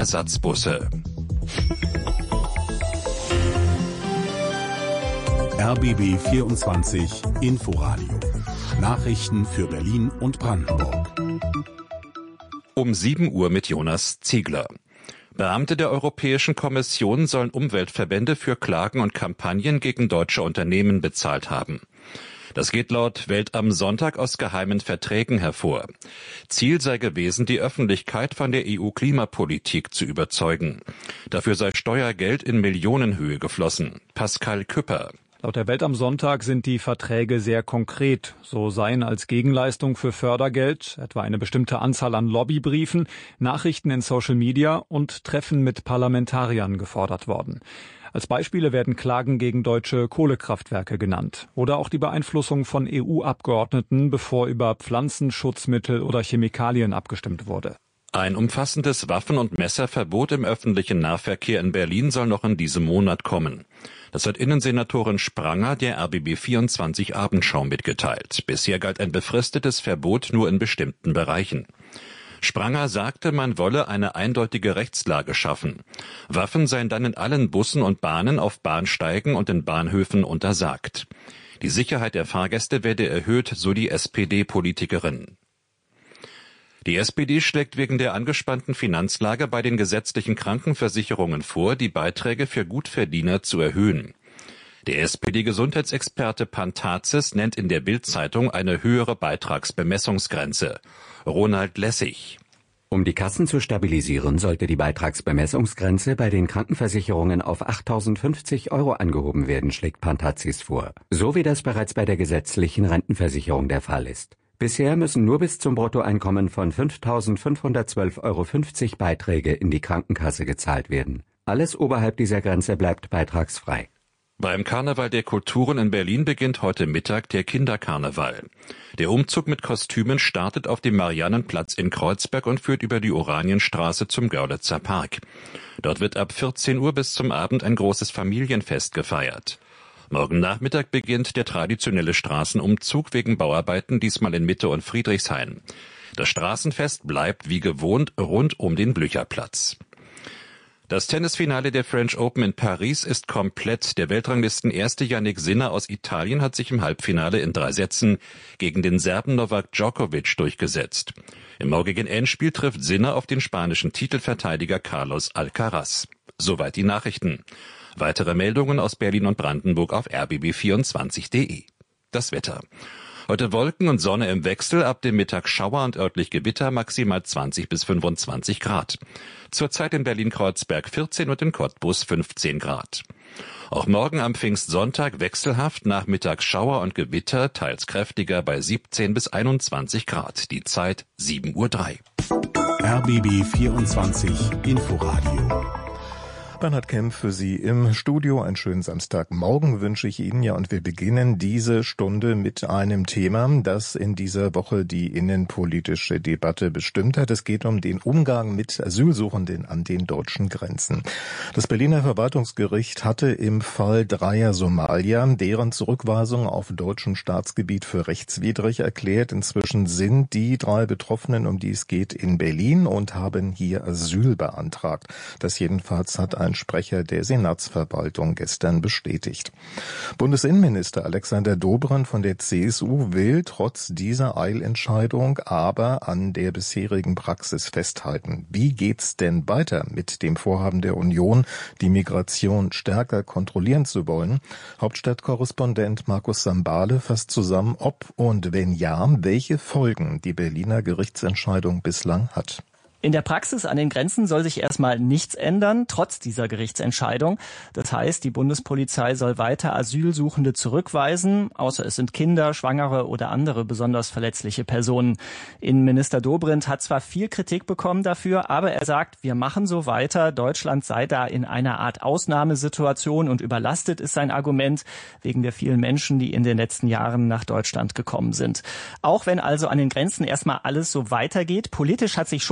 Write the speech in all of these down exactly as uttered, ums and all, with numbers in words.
Ersatzbusse. R B B vierundzwanzig Inforadio. Nachrichten für Berlin und Brandenburg. Um sieben Uhr mit Jonas Ziegler. Beamte der Europäischen Kommission sollen Umweltverbände für Klagen und Kampagnen gegen deutsche Unternehmen bezahlt haben. Das geht laut Welt am Sonntag aus geheimen Verträgen hervor. Ziel sei gewesen, die Öffentlichkeit von der E U-Klimapolitik zu überzeugen. Dafür sei Steuergeld in Millionenhöhe geflossen. Pascal Küpper. Laut der Welt am Sonntag sind die Verträge sehr konkret. So seien als Gegenleistung für Fördergeld etwa eine bestimmte Anzahl an Lobbybriefen, Nachrichten in Social Media und Treffen mit Parlamentariern gefordert worden. Als Beispiele werden Klagen gegen deutsche Kohlekraftwerke genannt oder auch die Beeinflussung von E U-Abgeordneten, bevor über Pflanzenschutzmittel oder Chemikalien abgestimmt wurde. Ein umfassendes Waffen- und Messerverbot im öffentlichen Nahverkehr in Berlin soll noch in diesem Monat kommen. Das hat Innensenatorin Spranger der R B B vierundzwanzig Abendschau mitgeteilt. Bisher galt ein befristetes Verbot nur in bestimmten Bereichen. Spranger sagte, man wolle eine eindeutige Rechtslage schaffen. Waffen seien dann in allen Bussen und Bahnen auf Bahnsteigen und in Bahnhöfen untersagt. Die Sicherheit der Fahrgäste werde erhöht, so die S P D-Politikerin. Die S P D schlägt wegen der angespannten Finanzlage bei den gesetzlichen Krankenversicherungen vor, die Beiträge für Gutverdiener zu erhöhen. Der S P D-Gesundheitsexperte Pantazis nennt in der Bild-Zeitung eine höhere Beitragsbemessungsgrenze. Ronald Lessig. Um die Kassen zu stabilisieren, sollte die Beitragsbemessungsgrenze bei den Krankenversicherungen auf achttausendfünfzig Euro angehoben werden, schlägt Pantazis vor. So wie das bereits bei der gesetzlichen Rentenversicherung der Fall ist. Bisher müssen nur bis zum Bruttoeinkommen von fünftausendfünfhundertzwölf Euro fünfzig Beiträge in die Krankenkasse gezahlt werden. Alles oberhalb dieser Grenze bleibt beitragsfrei. Beim Karneval der Kulturen in Berlin beginnt heute Mittag der Kinderkarneval. Der Umzug mit Kostümen startet auf dem Mariannenplatz in Kreuzberg und führt über die Oranienstraße zum Görlitzer Park. Dort wird ab vierzehn Uhr bis zum Abend ein großes Familienfest gefeiert. Morgen Nachmittag beginnt der traditionelle Straßenumzug wegen Bauarbeiten, diesmal in Mitte und Friedrichshain. Das Straßenfest bleibt wie gewohnt rund um den Blücherplatz. Das Tennisfinale der French Open in Paris ist komplett. Der Weltranglisten-Erste Jannik Sinner aus Italien hat sich im Halbfinale in drei Sätzen gegen den Serben Novak Djokovic durchgesetzt. Im morgigen Endspiel trifft Sinner auf den spanischen Titelverteidiger Carlos Alcaraz. Soweit die Nachrichten. Weitere Meldungen aus Berlin und Brandenburg auf r b b vierundzwanzig punkt de. Das Wetter. Heute Wolken und Sonne im Wechsel, ab dem Mittag Schauer und örtlich Gewitter, maximal zwanzig bis fünfundzwanzig Grad. Zurzeit in Berlin-Kreuzberg vierzehn und in Cottbus fünfzehn Grad. Auch morgen am Pfingstsonntag wechselhaft, nachmittags Schauer und Gewitter, teils kräftiger bei siebzehn bis einundzwanzig Grad. Die Zeit sieben Uhr drei. R B B vierundzwanzig Inforadio. Bernhard Kempf für Sie im Studio. Einen schönen Samstagmorgen wünsche ich Ihnen. Ja, und wir beginnen diese Stunde mit einem Thema, das in dieser Woche die innenpolitische Debatte bestimmt hat. Es geht um den Umgang mit Asylsuchenden an den deutschen Grenzen. Das Berliner Verwaltungsgericht hatte im Fall dreier Somalier deren Zurückweisung auf deutschem Staatsgebiet für rechtswidrig erklärt. Inzwischen sind die drei Betroffenen, um die es geht, in Berlin und haben hier Asyl beantragt. Das jedenfalls hat ein Sprecher der Senatsverwaltung gestern bestätigt. Bundesinnenminister Alexander Dobrindt von der C S U will trotz dieser Eilentscheidung aber an der bisherigen Praxis festhalten. Wie geht's denn weiter mit dem Vorhaben der Union, die Migration stärker kontrollieren zu wollen? Hauptstadtkorrespondent Markus Sambale fasst zusammen, ob und wenn ja, welche Folgen die Berliner Gerichtsentscheidung bislang hat. In der Praxis an den Grenzen soll sich erstmal nichts ändern, trotz dieser Gerichtsentscheidung. Das heißt, die Bundespolizei soll weiter Asylsuchende zurückweisen, außer es sind Kinder, Schwangere oder andere besonders verletzliche Personen. Innenminister Dobrindt hat zwar viel Kritik bekommen dafür, aber er sagt, wir machen so weiter. Deutschland sei da in einer Art Ausnahmesituation und überlastet ist sein Argument wegen der vielen Menschen, die in den letzten Jahren nach Deutschland gekommen sind. Auch wenn also an den Grenzen erstmal alles so weitergeht, politisch hat sich schon was geändert.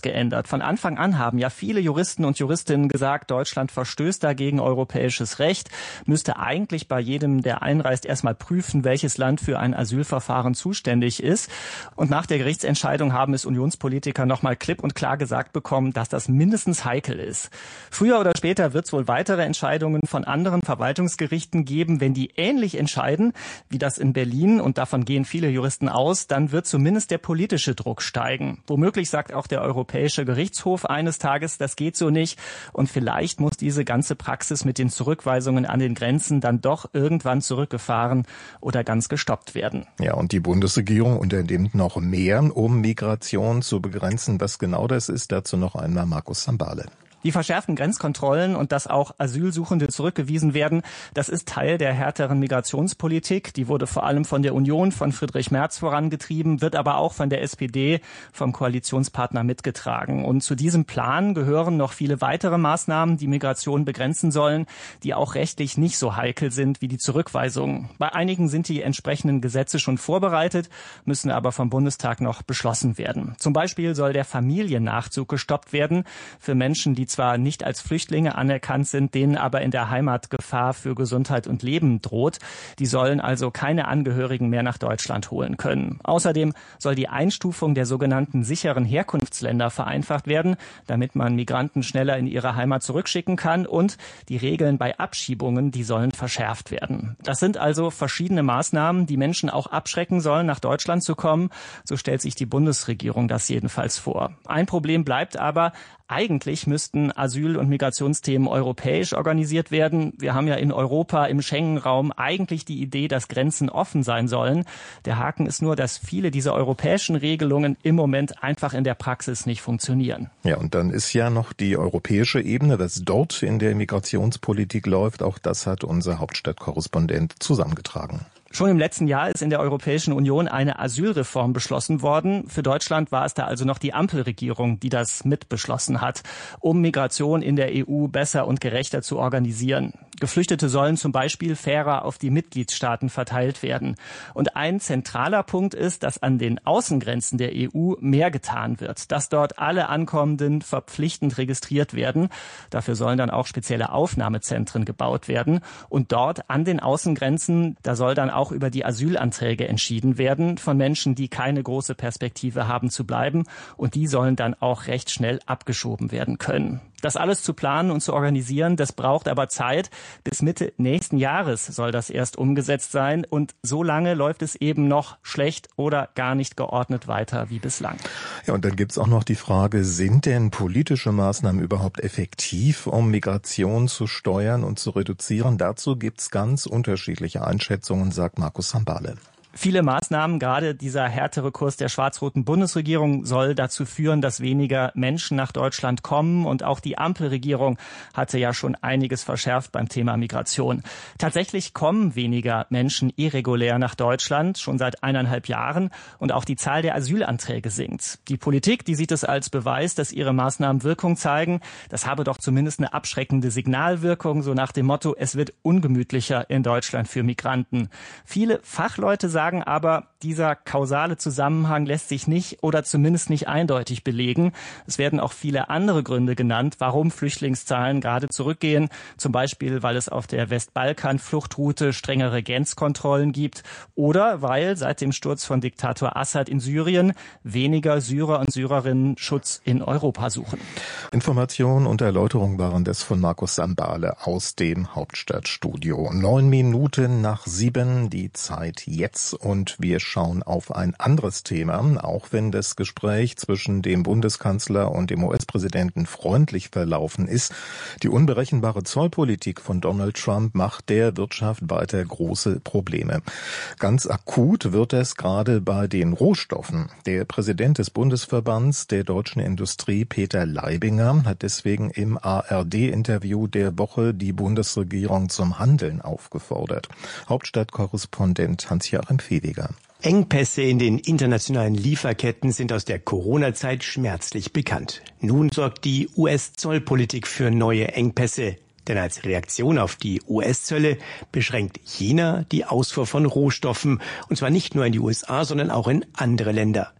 geändert. Von Anfang an haben ja viele Juristen und Juristinnen gesagt, Deutschland verstößt dagegen europäisches Recht, müsste eigentlich bei jedem, der einreist, erstmal prüfen, welches Land für ein Asylverfahren zuständig ist. Und nach der Gerichtsentscheidung haben es Unionspolitiker nochmal klipp und klar gesagt bekommen, dass das mindestens heikel ist. Früher oder später wird es wohl weitere Entscheidungen von anderen Verwaltungsgerichten geben. Wenn die ähnlich entscheiden, wie das in Berlin, und davon gehen viele Juristen aus, dann wird zumindest der politische Druck steigen. Womöglich sagt auch der Europäische Gerichtshof eines Tages, das geht so nicht. Und vielleicht muss diese ganze Praxis mit den Zurückweisungen an den Grenzen dann doch irgendwann zurückgefahren oder ganz gestoppt werden. Ja, und die Bundesregierung unternimmt noch mehr, um Migration zu begrenzen. Was genau das ist, dazu noch einmal Markus Sambale. Die verschärften Grenzkontrollen und dass auch Asylsuchende zurückgewiesen werden, das ist Teil der härteren Migrationspolitik. Die wurde vor allem von der Union, von Friedrich Merz vorangetrieben, wird aber auch von der S P D, vom Koalitionspartner mitgetragen. Und zu diesem Plan gehören noch viele weitere Maßnahmen, die Migration begrenzen sollen, die auch rechtlich nicht so heikel sind wie die Zurückweisung. Bei einigen sind die entsprechenden Gesetze schon vorbereitet, müssen aber vom Bundestag noch beschlossen werden. Zum Beispiel soll der Familiennachzug gestoppt werden für Menschen, die zwar nicht als Flüchtlinge anerkannt sind, denen aber in der Heimat Gefahr für Gesundheit und Leben droht. Die sollen also keine Angehörigen mehr nach Deutschland holen können. Außerdem soll die Einstufung der sogenannten sicheren Herkunftsländer vereinfacht werden, damit man Migranten schneller in ihre Heimat zurückschicken kann, und die Regeln bei Abschiebungen, die sollen verschärft werden. Das sind also verschiedene Maßnahmen, die Menschen auch abschrecken sollen, nach Deutschland zu kommen. So stellt sich die Bundesregierung das jedenfalls vor. Ein Problem bleibt aber: Eigentlich müssten Asyl- und Migrationsthemen europäisch organisiert werden. Wir haben ja in Europa, im Schengen-Raum eigentlich die Idee, dass Grenzen offen sein sollen. Der Haken ist nur, dass viele dieser europäischen Regelungen im Moment einfach in der Praxis nicht funktionieren. Ja, und dann ist ja noch die europäische Ebene, was dort in der Migrationspolitik läuft. Auch das hat unser Hauptstadtkorrespondent zusammengetragen. Schon im letzten Jahr ist in der Europäischen Union eine Asylreform beschlossen worden. Für Deutschland war es da also noch die Ampelregierung, die das mitbeschlossen hat, um Migration in der E U besser und gerechter zu organisieren. Geflüchtete sollen zum Beispiel fairer auf die Mitgliedstaaten verteilt werden. Und ein zentraler Punkt ist, dass an den Außengrenzen der E U mehr getan wird, dass dort alle Ankommenden verpflichtend registriert werden. Dafür sollen dann auch spezielle Aufnahmezentren gebaut werden. Und dort an den Außengrenzen, da soll dann auch über die Asylanträge entschieden werden von Menschen, die keine große Perspektive haben zu bleiben. Und die sollen dann auch recht schnell abgeschoben werden können. Das alles zu planen und zu organisieren, das braucht aber Zeit. Bis Mitte nächsten Jahres soll das erst umgesetzt sein. Und so lange läuft es eben noch schlecht oder gar nicht geordnet weiter wie bislang. Ja, und dann gibt's auch noch die Frage, sind denn politische Maßnahmen überhaupt effektiv, um Migration zu steuern und zu reduzieren? Dazu gibt's ganz unterschiedliche Einschätzungen, sagt Markus Sambale. Viele Maßnahmen, gerade dieser härtere Kurs der schwarz-roten Bundesregierung, soll dazu führen, dass weniger Menschen nach Deutschland kommen. Und auch die Ampelregierung hatte ja schon einiges verschärft beim Thema Migration. Tatsächlich kommen weniger Menschen irregulär nach Deutschland, schon seit eineinhalb Jahren. Und auch die Zahl der Asylanträge sinkt. Die Politik, die sieht es als Beweis, dass ihre Maßnahmen Wirkung zeigen. Das habe doch zumindest eine abschreckende Signalwirkung, so nach dem Motto, es wird ungemütlicher in Deutschland für Migranten. Viele Fachleute sagen, sagen aber, dieser kausale Zusammenhang lässt sich nicht oder zumindest nicht eindeutig belegen. Es werden auch viele andere Gründe genannt, warum Flüchtlingszahlen gerade zurückgehen. Zum Beispiel, weil es auf der Westbalkan-Fluchtroute strengere Grenzkontrollen gibt oder weil seit dem Sturz von Diktator Assad in Syrien weniger Syrer und Syrerinnen Schutz in Europa suchen. Informationen und Erläuterungen waren das von Markus Sambale aus dem Hauptstadtstudio. Neun Minuten nach sieben, die Zeit jetzt. Und wir schauen auf ein anderes Thema, auch wenn das Gespräch zwischen dem Bundeskanzler und dem U S-Präsidenten freundlich verlaufen ist. Die unberechenbare Zollpolitik von Donald Trump macht der Wirtschaft weiter große Probleme. Ganz akut wird es gerade bei den Rohstoffen. Der Präsident des Bundesverbands der deutschen Industrie, Peter Leibinger, hat deswegen im A R D-Interview der Woche die Bundesregierung zum Handeln aufgefordert. Hauptstadtkorrespondent Hans-Joachim Fediger. Engpässe in den internationalen Lieferketten sind aus der Corona-Zeit schmerzlich bekannt. Nun sorgt die U S-Zollpolitik für neue Engpässe. Denn als Reaktion auf die U S-Zölle beschränkt China die Ausfuhr von Rohstoffen. Und zwar nicht nur in die U S A, sondern auch in andere Länder.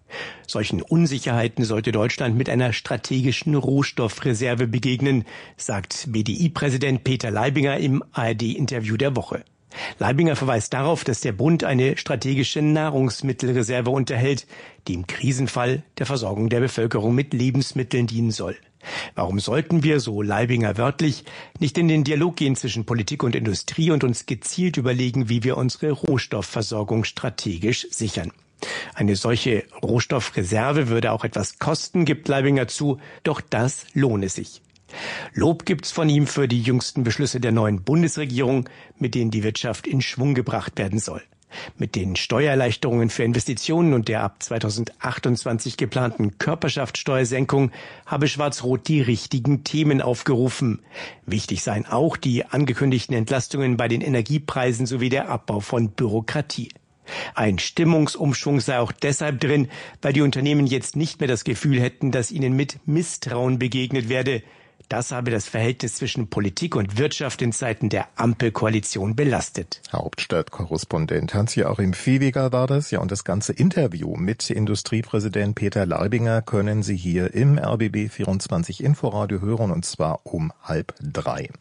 Solchen Unsicherheiten sollte Deutschland mit einer strategischen Rohstoffreserve begegnen, sagt B D I-Präsident Peter Leibinger im A R D-Interview der Woche. Leibinger verweist darauf, dass der Bund eine strategische Nahrungsmittelreserve unterhält, die im Krisenfall der Versorgung der Bevölkerung mit Lebensmitteln dienen soll. Warum sollten wir, so Leibinger wörtlich, nicht in den Dialog gehen zwischen Politik und Industrie und uns gezielt überlegen, wie wir unsere Rohstoffversorgung strategisch sichern? Eine solche Rohstoffreserve würde auch etwas kosten, gibt Leibinger zu, doch das lohne sich. Lob gibt's von ihm für die jüngsten Beschlüsse der neuen Bundesregierung, mit denen die Wirtschaft in Schwung gebracht werden soll. Mit den Steuererleichterungen für Investitionen und der ab zweitausendachtundzwanzig geplanten Körperschaftsteuersenkung habe Schwarz-Rot die richtigen Themen aufgerufen. Wichtig seien auch die angekündigten Entlastungen bei den Energiepreisen sowie der Abbau von Bürokratie. Ein Stimmungsumschwung sei auch deshalb drin, weil die Unternehmen jetzt nicht mehr das Gefühl hätten, dass ihnen mit Misstrauen begegnet werde. Das habe das Verhältnis zwischen Politik und Wirtschaft in Zeiten der Ampelkoalition belastet. Hauptstadtkorrespondent Hans-Joachim Viehweger war das. Ja, und das ganze Interview mit Industriepräsident Peter Leibinger können Sie hier im R B B vierundzwanzig Inforadio hören, und zwar um halb drei.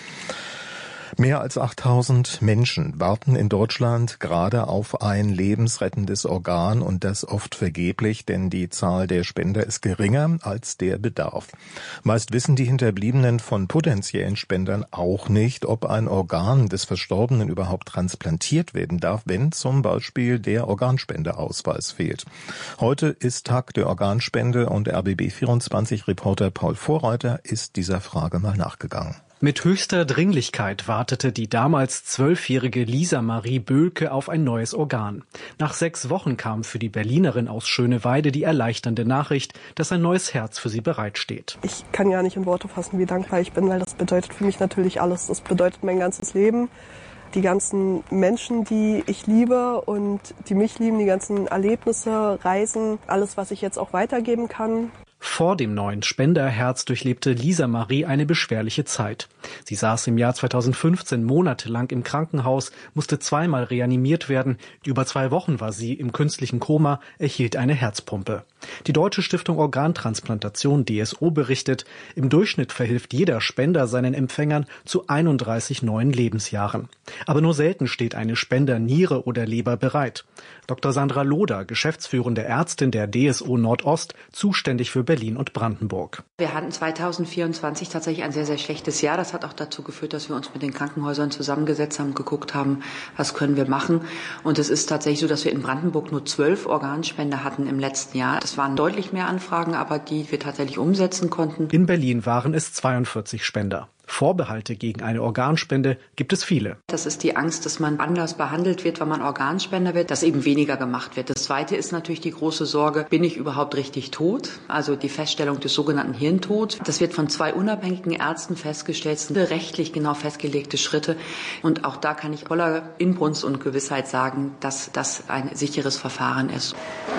Mehr als achttausend Menschen warten in Deutschland gerade auf ein lebensrettendes Organ, und das oft vergeblich, denn die Zahl der Spender ist geringer als der Bedarf. Meist wissen die Hinterbliebenen von potenziellen Spendern auch nicht, ob ein Organ des Verstorbenen überhaupt transplantiert werden darf, wenn zum Beispiel der Organspendeausweis fehlt. Heute ist Tag der Organspende, und R B B vierundzwanzig Reporter Paul Vorreiter ist dieser Frage mal nachgegangen. Mit höchster Dringlichkeit wartete die damals zwölfjährige Lisa Marie Böhlke auf ein neues Organ. Nach sechs Wochen kam für die Berlinerin aus Schöneweide die erleichternde Nachricht, dass ein neues Herz für sie bereitsteht. Ich kann ja nicht in Worte fassen, wie dankbar ich bin, weil das bedeutet für mich natürlich alles. Das bedeutet mein ganzes Leben. Die ganzen Menschen, die ich liebe und die mich lieben, die ganzen Erlebnisse, Reisen, alles, was ich jetzt auch weitergeben kann. Vor dem neuen Spenderherz durchlebte Lisa Marie eine beschwerliche Zeit. Sie saß im Jahr zweitausendfünfzehn monatelang im Krankenhaus, musste zweimal reanimiert werden. Über zwei Wochen war sie im künstlichen Koma, erhielt eine Herzpumpe. Die Deutsche Stiftung Organtransplantation D S O berichtet, im Durchschnitt verhilft jeder Spender seinen Empfängern zu einunddreißig neuen Lebensjahren. Aber nur selten steht eine Spenderniere oder Leber bereit. Doktor Sandra Loder, geschäftsführende Ärztin der D S O Nordost, zuständig für Berlin und Brandenburg. Wir hatten zweitausendvierundzwanzig tatsächlich ein sehr, sehr schlechtes Jahr. Das hat auch dazu geführt, dass wir uns mit den Krankenhäusern zusammengesetzt haben und geguckt haben, was können wir machen. Und es ist tatsächlich so, dass wir in Brandenburg nur zwölf Organspender hatten im letzten Jahr. Das waren deutlich mehr Anfragen, aber die wir tatsächlich umsetzen konnten. In Berlin waren es zweiundvierzig Spender. Vorbehalte gegen eine Organspende gibt es viele. Das ist die Angst, dass man anders behandelt wird, wenn man Organspender wird, dass eben weniger gemacht wird. Das Zweite ist natürlich die große Sorge, bin ich überhaupt richtig tot? Also die Feststellung des sogenannten Hirntods. Das wird von zwei unabhängigen Ärzten festgestellt, das sind rechtlich genau festgelegte Schritte. Und auch da kann ich voller Inbrunst und Gewissheit sagen, dass das ein sicheres Verfahren ist.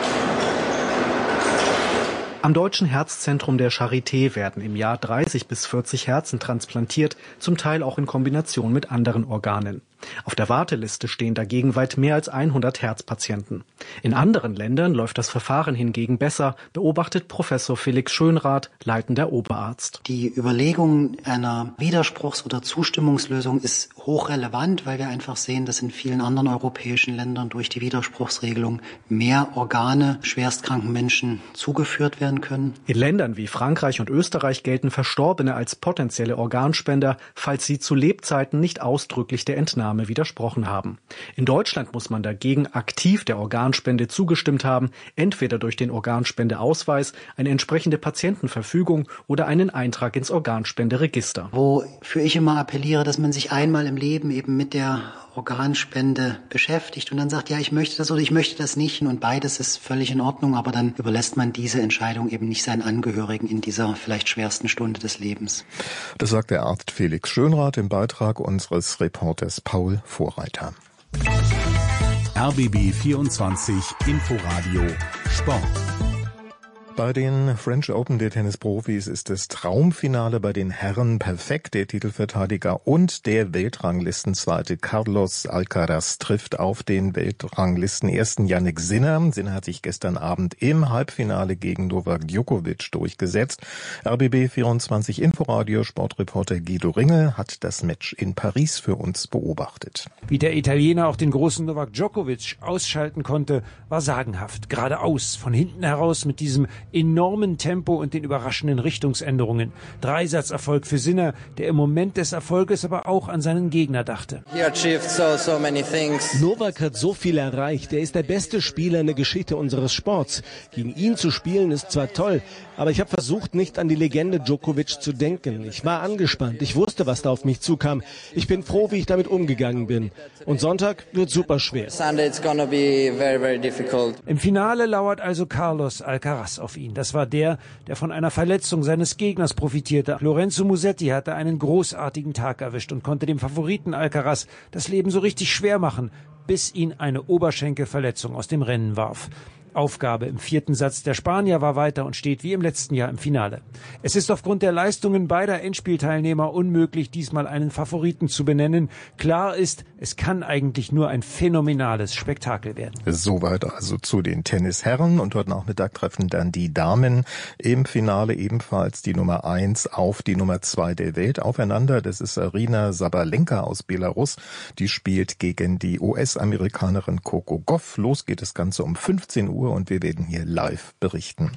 Am Deutschen Herzzentrum der Charité werden im Jahr dreißig bis vierzig Herzen transplantiert, zum Teil auch in Kombination mit anderen Organen. Auf der Warteliste stehen dagegen weit mehr als hundert Herzpatienten. In anderen Ländern läuft das Verfahren hingegen besser, beobachtet Professor Felix Schönrath, leitender Oberarzt. Die Überlegung einer Widerspruchs- oder Zustimmungslösung ist hochrelevant, weil wir einfach sehen, dass in vielen anderen europäischen Ländern durch die Widerspruchsregelung mehr Organe schwerstkranken Menschen zugeführt werden können. In Ländern wie Frankreich und Österreich gelten Verstorbene als potenzielle Organspender, falls sie zu Lebzeiten nicht ausdrücklich der Entnahme widersprochen haben. In Deutschland muss man dagegen aktiv der Organspende zugestimmt haben, entweder durch den Organspendeausweis, eine entsprechende Patientenverfügung oder einen Eintrag ins Organspenderegister. Wofür ich immer appelliere, dass man sich einmal im Leben eben mit der Organspende beschäftigt und dann sagt, ja, ich möchte das oder ich möchte das nicht, und beides ist völlig in Ordnung, aber dann überlässt man diese Entscheidung eben nicht seinen Angehörigen in dieser vielleicht schwersten Stunde des Lebens. Das sagt der Arzt Felix Schönrath im Beitrag unseres Reporters Paul Vorreiter. R B B vierundzwanzig Inforadio Sport. Bei den French Open der Tennisprofis ist das Traumfinale bei den Herren perfekt. Der Titelverteidiger und der Weltranglistenzweite Carlos Alcaraz trifft auf den Weltranglistenersten Jannik Sinner. Sinner hat sich gestern Abend im Halbfinale gegen Novak Djokovic durchgesetzt. R B B vierundzwanzig Inforadio Sportreporter Guido Ringel hat das Match in Paris für uns beobachtet. Wie der Italiener auch den großen Novak Djokovic ausschalten konnte, war sagenhaft. Geradeaus, von hinten heraus mit diesem enormen Tempo und den überraschenden Richtungsänderungen. Dreisatzerfolg für Sinner, der im Moment des Erfolges aber auch an seinen Gegner dachte. So, so many things. Novak hat so viel erreicht. Er ist der beste Spieler in der Geschichte unseres Sports. Gegen ihn zu spielen ist zwar toll, aber ich habe versucht, nicht an die Legende Djokovic zu denken. Ich war angespannt. Ich wusste, was da auf mich zukam. Ich bin froh, wie ich damit umgegangen bin. Und Sonntag wird super schwer. Sunday it's gonna be very, very difficult. Im Finale lauert also Carlos Alcaraz auf ihn. Das war der, der von einer Verletzung seines Gegners profitierte. Lorenzo Musetti hatte einen großartigen Tag erwischt und konnte dem Favoriten Alcaraz das Leben so richtig schwer machen, bis ihn eine Oberschenkelverletzung aus dem Rennen warf. Aufgabe im vierten Satz. Der Spanier war weiter und steht wie im letzten Jahr im Finale. Es ist aufgrund der Leistungen beider Endspielteilnehmer unmöglich, diesmal einen Favoriten zu benennen. Klar ist, es kann eigentlich nur ein phänomenales Spektakel werden. Soweit also zu den Tennisherren. Und heute Nachmittag treffen dann die Damen im Finale ebenfalls die Nummer eins auf die Nummer zwei der Welt aufeinander. Das ist Aryna Sabalenka aus Belarus. Die spielt gegen die U S-Amerikanerin Coco Gauff. Los geht das Ganze um fünfzehn Uhr. Und wir werden hier live berichten.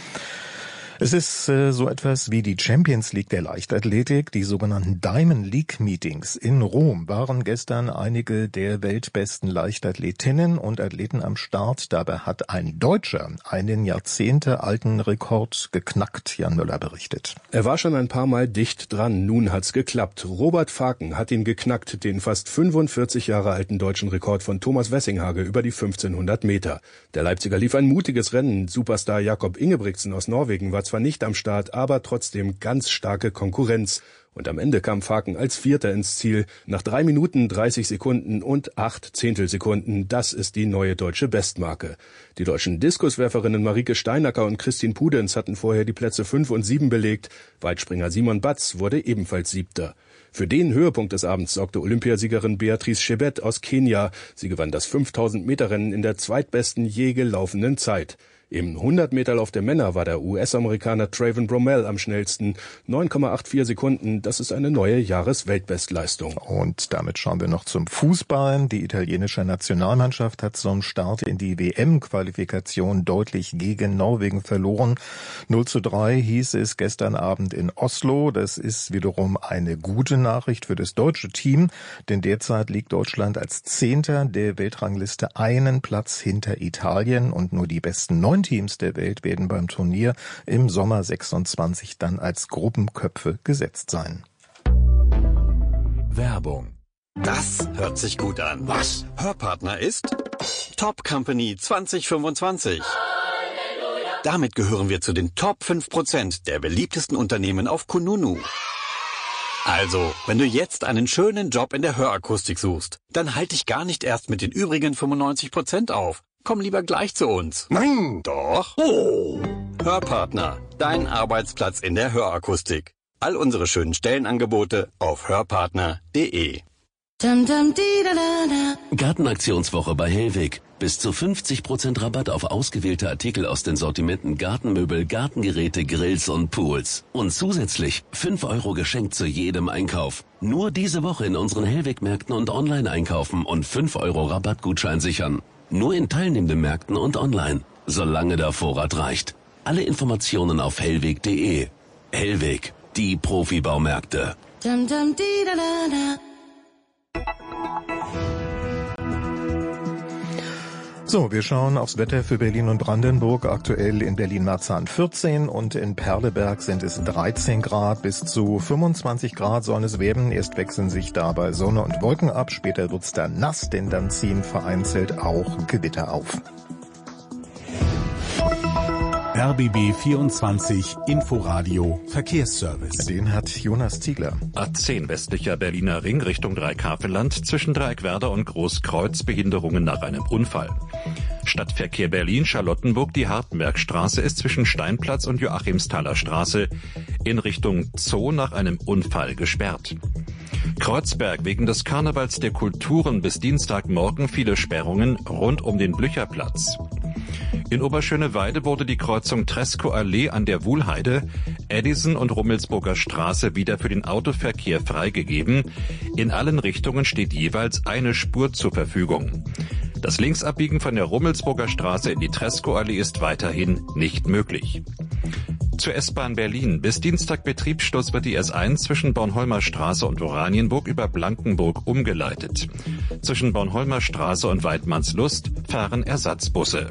Es ist äh, so etwas wie die Champions League der Leichtathletik. Die sogenannten Diamond League Meetings in Rom waren gestern einige der weltbesten Leichtathletinnen und Athleten am Start. Dabei hat ein Deutscher einen jahrzehntealten Rekord geknackt. Jan Müller berichtet. Er war schon ein paar Mal dicht dran. Nun hat's geklappt. Robert Faken hat ihn geknackt, den fast fünfundvierzig Jahre alten deutschen Rekord von Thomas Wessinghage über die fünfzehnhundert Meter. Der Leipziger lief ein mutiges Rennen. Superstar Jakob Ingebrigtsen aus Norwegen war zwar nicht am Start, aber trotzdem ganz starke Konkurrenz. Und am Ende kam Faken als Vierter ins Ziel. Nach drei Minuten, dreißig Sekunden und acht Zehntelsekunden. Das ist die neue deutsche Bestmarke. Die deutschen Diskuswerferinnen Marike Steinacker und Christine Pudenz hatten vorher die Plätze fünf und sieben belegt. Weitspringer Simon Batz wurde ebenfalls Siebter. Für den Höhepunkt des Abends sorgte Olympiasiegerin Beatrice Chebet aus Kenia. Sie gewann das fünftausend Meter Rennen in der zweitbesten je gelaufenen Zeit. Im hundert Meter Lauf der Männer war der U S-Amerikaner Traven Bromell am schnellsten. neun Komma vierundachtzig Sekunden, das ist eine neue Jahresweltbestleistung. Und damit schauen wir noch zum Fußball. Die italienische Nationalmannschaft hat zum Start in die W M-Qualifikation deutlich gegen Norwegen verloren. null zu drei hieß es gestern Abend in Oslo. Das ist wiederum eine gute Nachricht für das deutsche Team, denn derzeit liegt Deutschland als Zehnter der Weltrangliste einen Platz hinter Italien und nur die besten neun Teams der Welt werden beim Turnier im Sommer sechsundzwanzig dann als Gruppenköpfe gesetzt sein. Werbung. Das hört sich gut an. Was? Hörpartner ist Top Company zwanzig fünfundzwanzig. Damit gehören wir zu den Top fünf Prozent der beliebtesten Unternehmen auf Kununu. Also, wenn du jetzt einen schönen Job in der Hörakustik suchst, dann halt dich gar nicht erst mit den übrigen fünfundneunzig Prozent auf. Komm lieber gleich zu uns. Nein! Doch. Oh. Hörpartner, dein Arbeitsplatz in der Hörakustik. All unsere schönen Stellenangebote auf hörpartner punkt de. Gartenaktionswoche bei Hellweg. Bis zu fünfzig Prozent Rabatt auf ausgewählte Artikel aus den Sortimenten Gartenmöbel, Gartengeräte, Grills und Pools. Und zusätzlich fünf Euro geschenkt zu jedem Einkauf. Nur diese Woche in unseren Hellweg-Märkten und online einkaufen und fünf Euro Rabattgutschein sichern. Nur in teilnehmenden Märkten und online, solange der Vorrat reicht. Alle Informationen auf hellweg punkt de. Hellweg, die Profibaumärkte. So, wir schauen aufs Wetter für Berlin und Brandenburg. Aktuell in Berlin-Marzahn vierzehn und in Perleberg sind es dreizehn Grad. Bis zu fünfundzwanzig Grad sollen es werden. Erst wechseln sich dabei Sonne und Wolken ab. Später wird's dann nass, denn dann ziehen vereinzelt auch Gewitter auf. R B B vierundzwanzig Inforadio Verkehrsservice. Den hat Jonas Ziegler. A zehn westlicher Berliner Ring Richtung Dreieckhavelland zwischen Dreieckwerder und Großkreuz Behinderungen nach einem Unfall. Stadtverkehr Berlin-Charlottenburg, die Hartenbergstraße ist zwischen Steinplatz und Joachimsthaler Straße in Richtung Zoo nach einem Unfall gesperrt. Kreuzberg, wegen des Karnevals der Kulturen bis Dienstagmorgen viele Sperrungen rund um den Blücherplatz. In Oberschöneweide wurde die Kreuzung Tresco-Allee an der Wuhlheide, Edison und Rummelsburger Straße wieder für den Autoverkehr freigegeben. In allen Richtungen steht jeweils eine Spur zur Verfügung. Das Linksabbiegen von der Rummelsburger Straße in die Tresco-Allee ist weiterhin nicht möglich. Zur S-Bahn Berlin. Bis Dienstag Betriebsschluss wird die S eins zwischen Bornholmer Straße und Oranienburg über Blankenburg umgeleitet. Zwischen Bornholmer Straße und Weidmannslust fahren Ersatzbusse.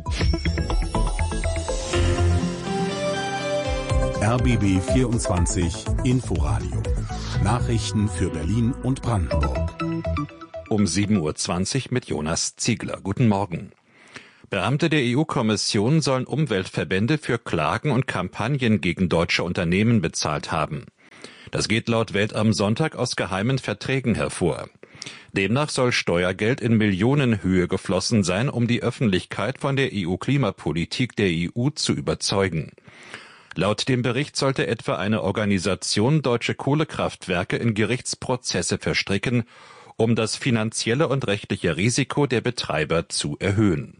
R B B vierundzwanzig Inforadio. Nachrichten für Berlin und Brandenburg. Um sieben Uhr zwanzig mit Jonas Ziegler. Guten Morgen. Beamte der E U-Kommission sollen Umweltverbände für Klagen und Kampagnen gegen deutsche Unternehmen bezahlt haben. Das geht laut Welt am Sonntag aus geheimen Verträgen hervor. Demnach soll Steuergeld in Millionenhöhe geflossen sein, um die Öffentlichkeit von der E U-Klimapolitik der E U zu überzeugen. Laut dem Bericht sollte etwa eine Organisation deutsche Kohlekraftwerke in Gerichtsprozesse verstricken, um das finanzielle und rechtliche Risiko der Betreiber zu erhöhen.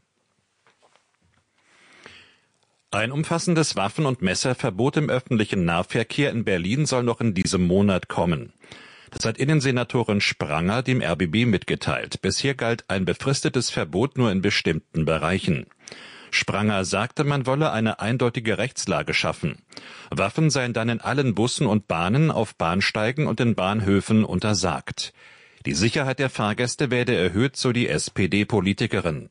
Ein umfassendes Waffen- und Messerverbot im öffentlichen Nahverkehr in Berlin soll noch in diesem Monat kommen. Das hat Innensenatorin Spranger dem R B B mitgeteilt. Bisher galt ein befristetes Verbot nur in bestimmten Bereichen. Spranger sagte, man wolle eine eindeutige Rechtslage schaffen. Waffen seien dann in allen Bussen und Bahnen, auf Bahnsteigen und in Bahnhöfen untersagt. Die Sicherheit der Fahrgäste werde erhöht, so die S P D-Politikerin.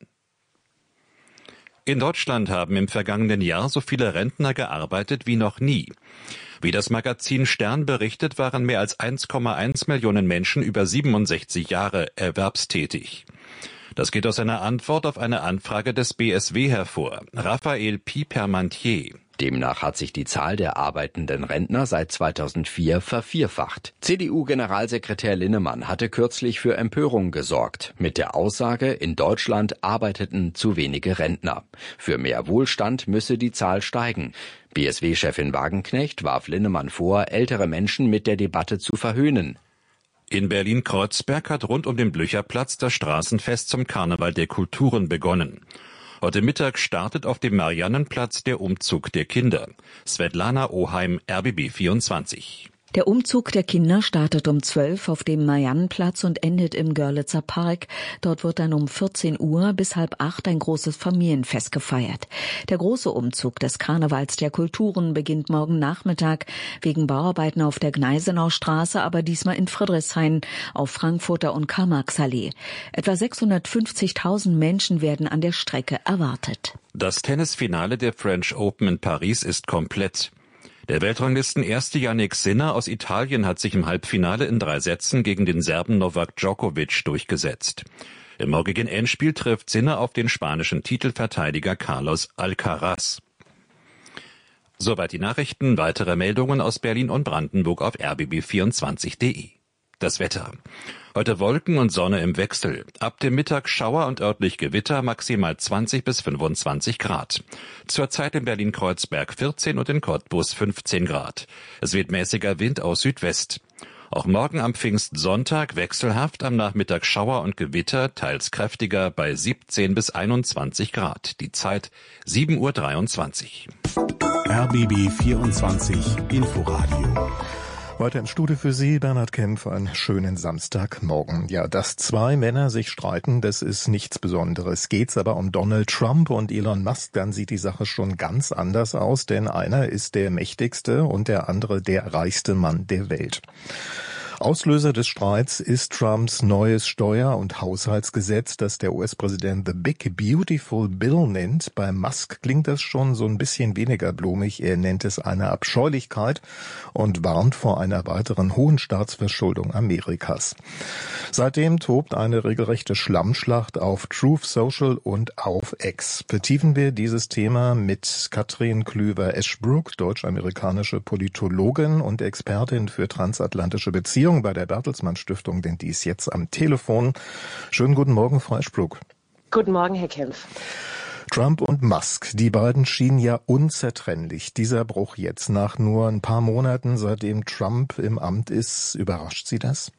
In Deutschland haben im vergangenen Jahr so viele Rentner gearbeitet wie noch nie. Wie das Magazin Stern berichtet, waren mehr als eins Komma eins Millionen Menschen über siebenundsechzig Jahre erwerbstätig. Das geht aus einer Antwort auf eine Anfrage des B S W hervor. Raphael Pipermantier. Demnach hat sich die Zahl der arbeitenden Rentner seit zweitausendvier vervierfacht. C D U-Generalsekretär Linnemann hatte kürzlich für Empörung gesorgt, mit der Aussage, in Deutschland arbeiteten zu wenige Rentner. Für mehr Wohlstand müsse die Zahl steigen. B S W-Chefin Wagenknecht warf Linnemann vor, ältere Menschen mit der Debatte zu verhöhnen. In Berlin-Kreuzberg hat rund um den Blücherplatz das Straßenfest zum Karneval der Kulturen begonnen. Heute Mittag startet auf dem Mariannenplatz der Umzug der Kinder. Svetlana Oheim, R B B vierundzwanzig. Der Umzug der Kinder startet um zwölf auf dem Mariannenplatz und endet im Görlitzer Park. Dort wird dann um vierzehn Uhr bis halb acht ein großes Familienfest gefeiert. Der große Umzug des Karnevals der Kulturen beginnt morgen Nachmittag wegen Bauarbeiten auf der Gneisenaustraße, aber diesmal in Friedrichshain auf Frankfurter und Karl-Marx-Allee. Etwa sechshundertfünfzigtausend Menschen werden an der Strecke erwartet. Das Tennisfinale der French Open in Paris ist komplett. Der Weltranglisten-Erste Jannik Sinner aus Italien hat sich im Halbfinale in drei Sätzen gegen den Serben Novak Djokovic durchgesetzt. Im morgigen Endspiel trifft Sinner auf den spanischen Titelverteidiger Carlos Alcaraz. Soweit die Nachrichten. Weitere Meldungen aus Berlin und Brandenburg auf r b b vierundzwanzig punkt d e. Das Wetter. Heute Wolken und Sonne im Wechsel. Ab dem Mittag Schauer und örtlich Gewitter, maximal zwanzig bis fünfundzwanzig Grad. Zurzeit in Berlin-Kreuzberg vierzehn und in Cottbus fünfzehn Grad. Es weht mäßiger Wind aus Südwest. Auch morgen am Pfingstsonntag wechselhaft, am Nachmittag Schauer und Gewitter, teils kräftiger bei siebzehn bis einundzwanzig Grad. Die Zeit sieben Uhr dreiundzwanzig. R B B vierundzwanzig Inforadio. Weiter im Studio für Sie, Bernhard Kempf, einen schönen Samstagmorgen. Ja, dass zwei Männer sich streiten, das ist nichts Besonderes. Geht's aber um Donald Trump und Elon Musk, dann sieht die Sache schon ganz anders aus, denn einer ist der mächtigste und der andere der reichste Mann der Welt. Auslöser des Streits ist Trumps neues Steuer- und Haushaltsgesetz, das der U S-Präsident The Big Beautiful Bill nennt. Bei Musk klingt das schon so ein bisschen weniger blumig. Er nennt es eine Abscheulichkeit und warnt vor einer weiteren hohen Staatsverschuldung Amerikas. Seitdem tobt eine regelrechte Schlammschlacht auf Truth Social und auf X. Vertiefen wir dieses Thema mit Katrin Klüver-Eschbruck, deutsch-amerikanische Politologin und Expertin für transatlantische Beziehungen bei der Bertelsmann Stiftung, denn die ist jetzt am Telefon. Schönen guten Morgen, Frau Eschbruck. Guten Morgen, Herr Kempf. Trump und Musk, die beiden schienen ja unzertrennlich. Dieser Bruch jetzt nach nur ein paar Monaten, seitdem Trump im Amt ist, überrascht Sie das?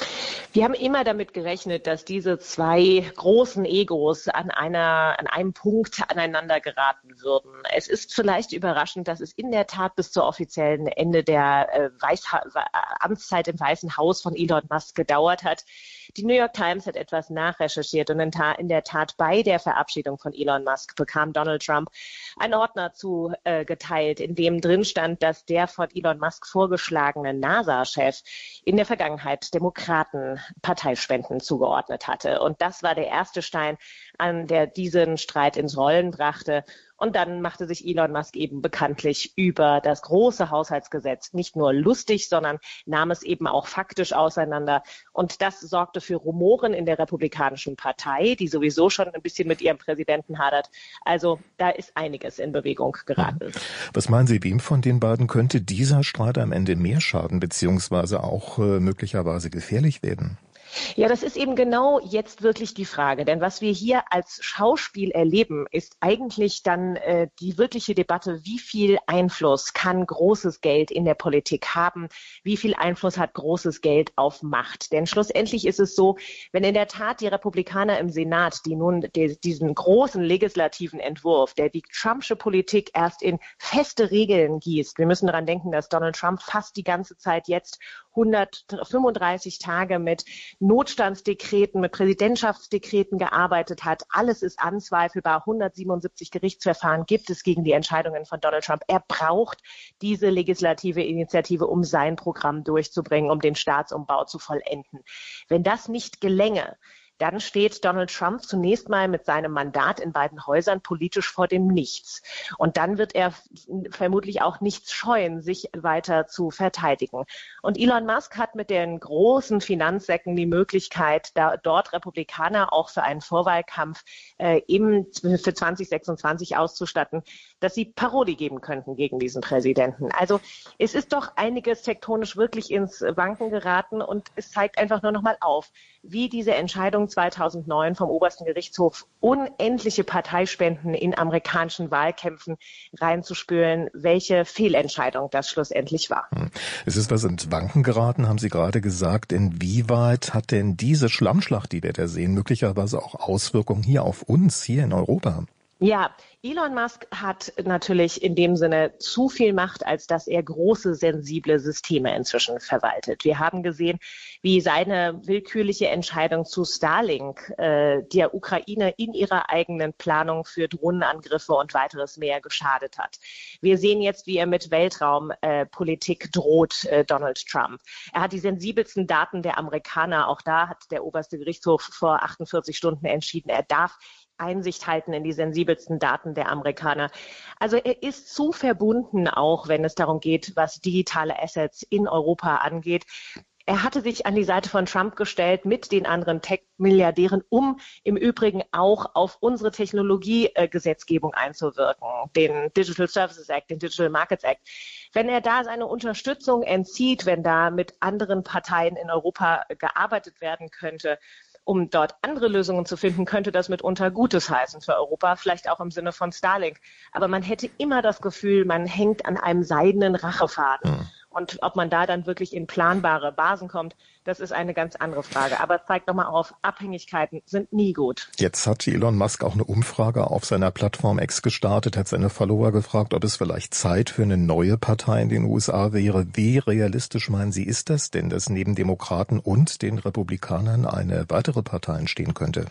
Wir haben immer damit gerechnet, dass diese zwei großen Egos an einer, an einem Punkt aneinander geraten würden. Es ist vielleicht überraschend, dass es in der Tat bis zur offiziellen Ende der äh, Weißha- Amtszeit im Weißen Haus von Elon Musk gedauert hat. Die New York Times hat etwas nachrecherchiert und in der Tat bei der Verabschiedung von Elon Musk bekam Donald Trump einen Ordner zugeteilt, in dem drin stand, dass der von Elon Musk vorgeschlagene NASA-Chef in der Vergangenheit Demokraten Parteispenden zugeordnet hatte. Und das war der erste Stein, an der diesen Streit ins Rollen brachte. Und dann machte sich Elon Musk eben bekanntlich über das große Haushaltsgesetz nicht nur lustig, sondern nahm es eben auch faktisch auseinander. Und das sorgte für Rumoren in der Republikanischen Partei, die sowieso schon ein bisschen mit ihrem Präsidenten hadert. Also da ist einiges in Bewegung geraten. Was meinen Sie, wem von den beiden könnte dieser Streit am Ende mehr schaden, beziehungsweise auch äh, möglicherweise gefährlich werden? Ja, das ist eben genau jetzt wirklich die Frage. Denn was wir hier als Schauspiel erleben, ist eigentlich dann äh, die wirkliche Debatte, wie viel Einfluss kann großes Geld in der Politik haben? Wie viel Einfluss hat großes Geld auf Macht? Denn schlussendlich ist es so, wenn in der Tat die Republikaner im Senat, die nun die, diesen großen legislativen Entwurf, der die Trumpsche Politik erst in feste Regeln gießt, wir müssen daran denken, dass Donald Trump fast die ganze Zeit jetzt hundertfünfunddreißig Tage mit Notstandsdekreten, mit Präsidentschaftsdekreten gearbeitet hat. Alles ist anzweifelbar. hundertsiebenundsiebzig Gerichtsverfahren gibt es gegen die Entscheidungen von Donald Trump. Er braucht diese legislative Initiative, um sein Programm durchzubringen, um den Staatsumbau zu vollenden. Wenn das nicht gelänge, dann steht Donald Trump zunächst mal mit seinem Mandat in beiden Häusern politisch vor dem Nichts. Und dann wird er vermutlich auch nichts scheuen, sich weiter zu verteidigen. Und Elon Musk hat mit den großen Finanzsäcken die Möglichkeit, da dort Republikaner auch für einen Vorwahlkampf äh, eben für zwanzig sechsundzwanzig auszustatten, dass sie Parodie geben könnten gegen diesen Präsidenten. Also es ist doch einiges tektonisch wirklich ins Wanken geraten und es zeigt einfach nur noch mal auf, wie diese Entscheidung zweitausendneun vom obersten Gerichtshof, unendliche Parteispenden in amerikanischen Wahlkämpfen reinzuspülen, welche Fehlentscheidung das schlussendlich war. Es ist was ins Wanken geraten, haben Sie gerade gesagt. Inwieweit hat denn diese Schlammschlacht, die wir da sehen, möglicherweise auch Auswirkungen hier auf uns, hier in Europa? Ja, Elon Musk hat natürlich in dem Sinne zu viel Macht, als dass er große, sensible Systeme inzwischen verwaltet. Wir haben gesehen, wie seine willkürliche Entscheidung zu Starlink äh, der Ukraine in ihrer eigenen Planung für Drohnenangriffe und weiteres mehr geschadet hat. Wir sehen jetzt, wie er mit Weltraumpolitik äh, droht, äh, Donald Trump. Er hat die sensibelsten Daten der Amerikaner, auch da hat der oberste Gerichtshof vor achtundvierzig Stunden entschieden, er darf Einsicht halten in die sensibelsten Daten der Amerikaner. Also er ist zu verbunden, auch wenn es darum geht, was digitale Assets in Europa angeht. Er hatte sich an die Seite von Trump gestellt mit den anderen Tech-Milliardären, um im Übrigen auch auf unsere Technologiegesetzgebung einzuwirken, den Digital Services Act, den Digital Markets Act. Wenn er da seine Unterstützung entzieht, wenn da mit anderen Parteien in Europa gearbeitet werden könnte, um dort andere Lösungen zu finden, könnte das mitunter Gutes heißen für Europa, vielleicht auch im Sinne von Starlink. Aber man hätte immer das Gefühl, man hängt an einem seidenen Rachefaden. Mhm. Und ob man da dann wirklich in planbare Basen kommt, das ist eine ganz andere Frage. Aber es zeigt doch mal auf, Abhängigkeiten sind nie gut. Jetzt hat Elon Musk auch eine Umfrage auf seiner Plattform X gestartet, hat seine Follower gefragt, ob es vielleicht Zeit für eine neue Partei in den U S A wäre. Wie realistisch meinen Sie, ist das denn, dass neben Demokraten und den Republikanern eine weitere Partei entstehen könnte?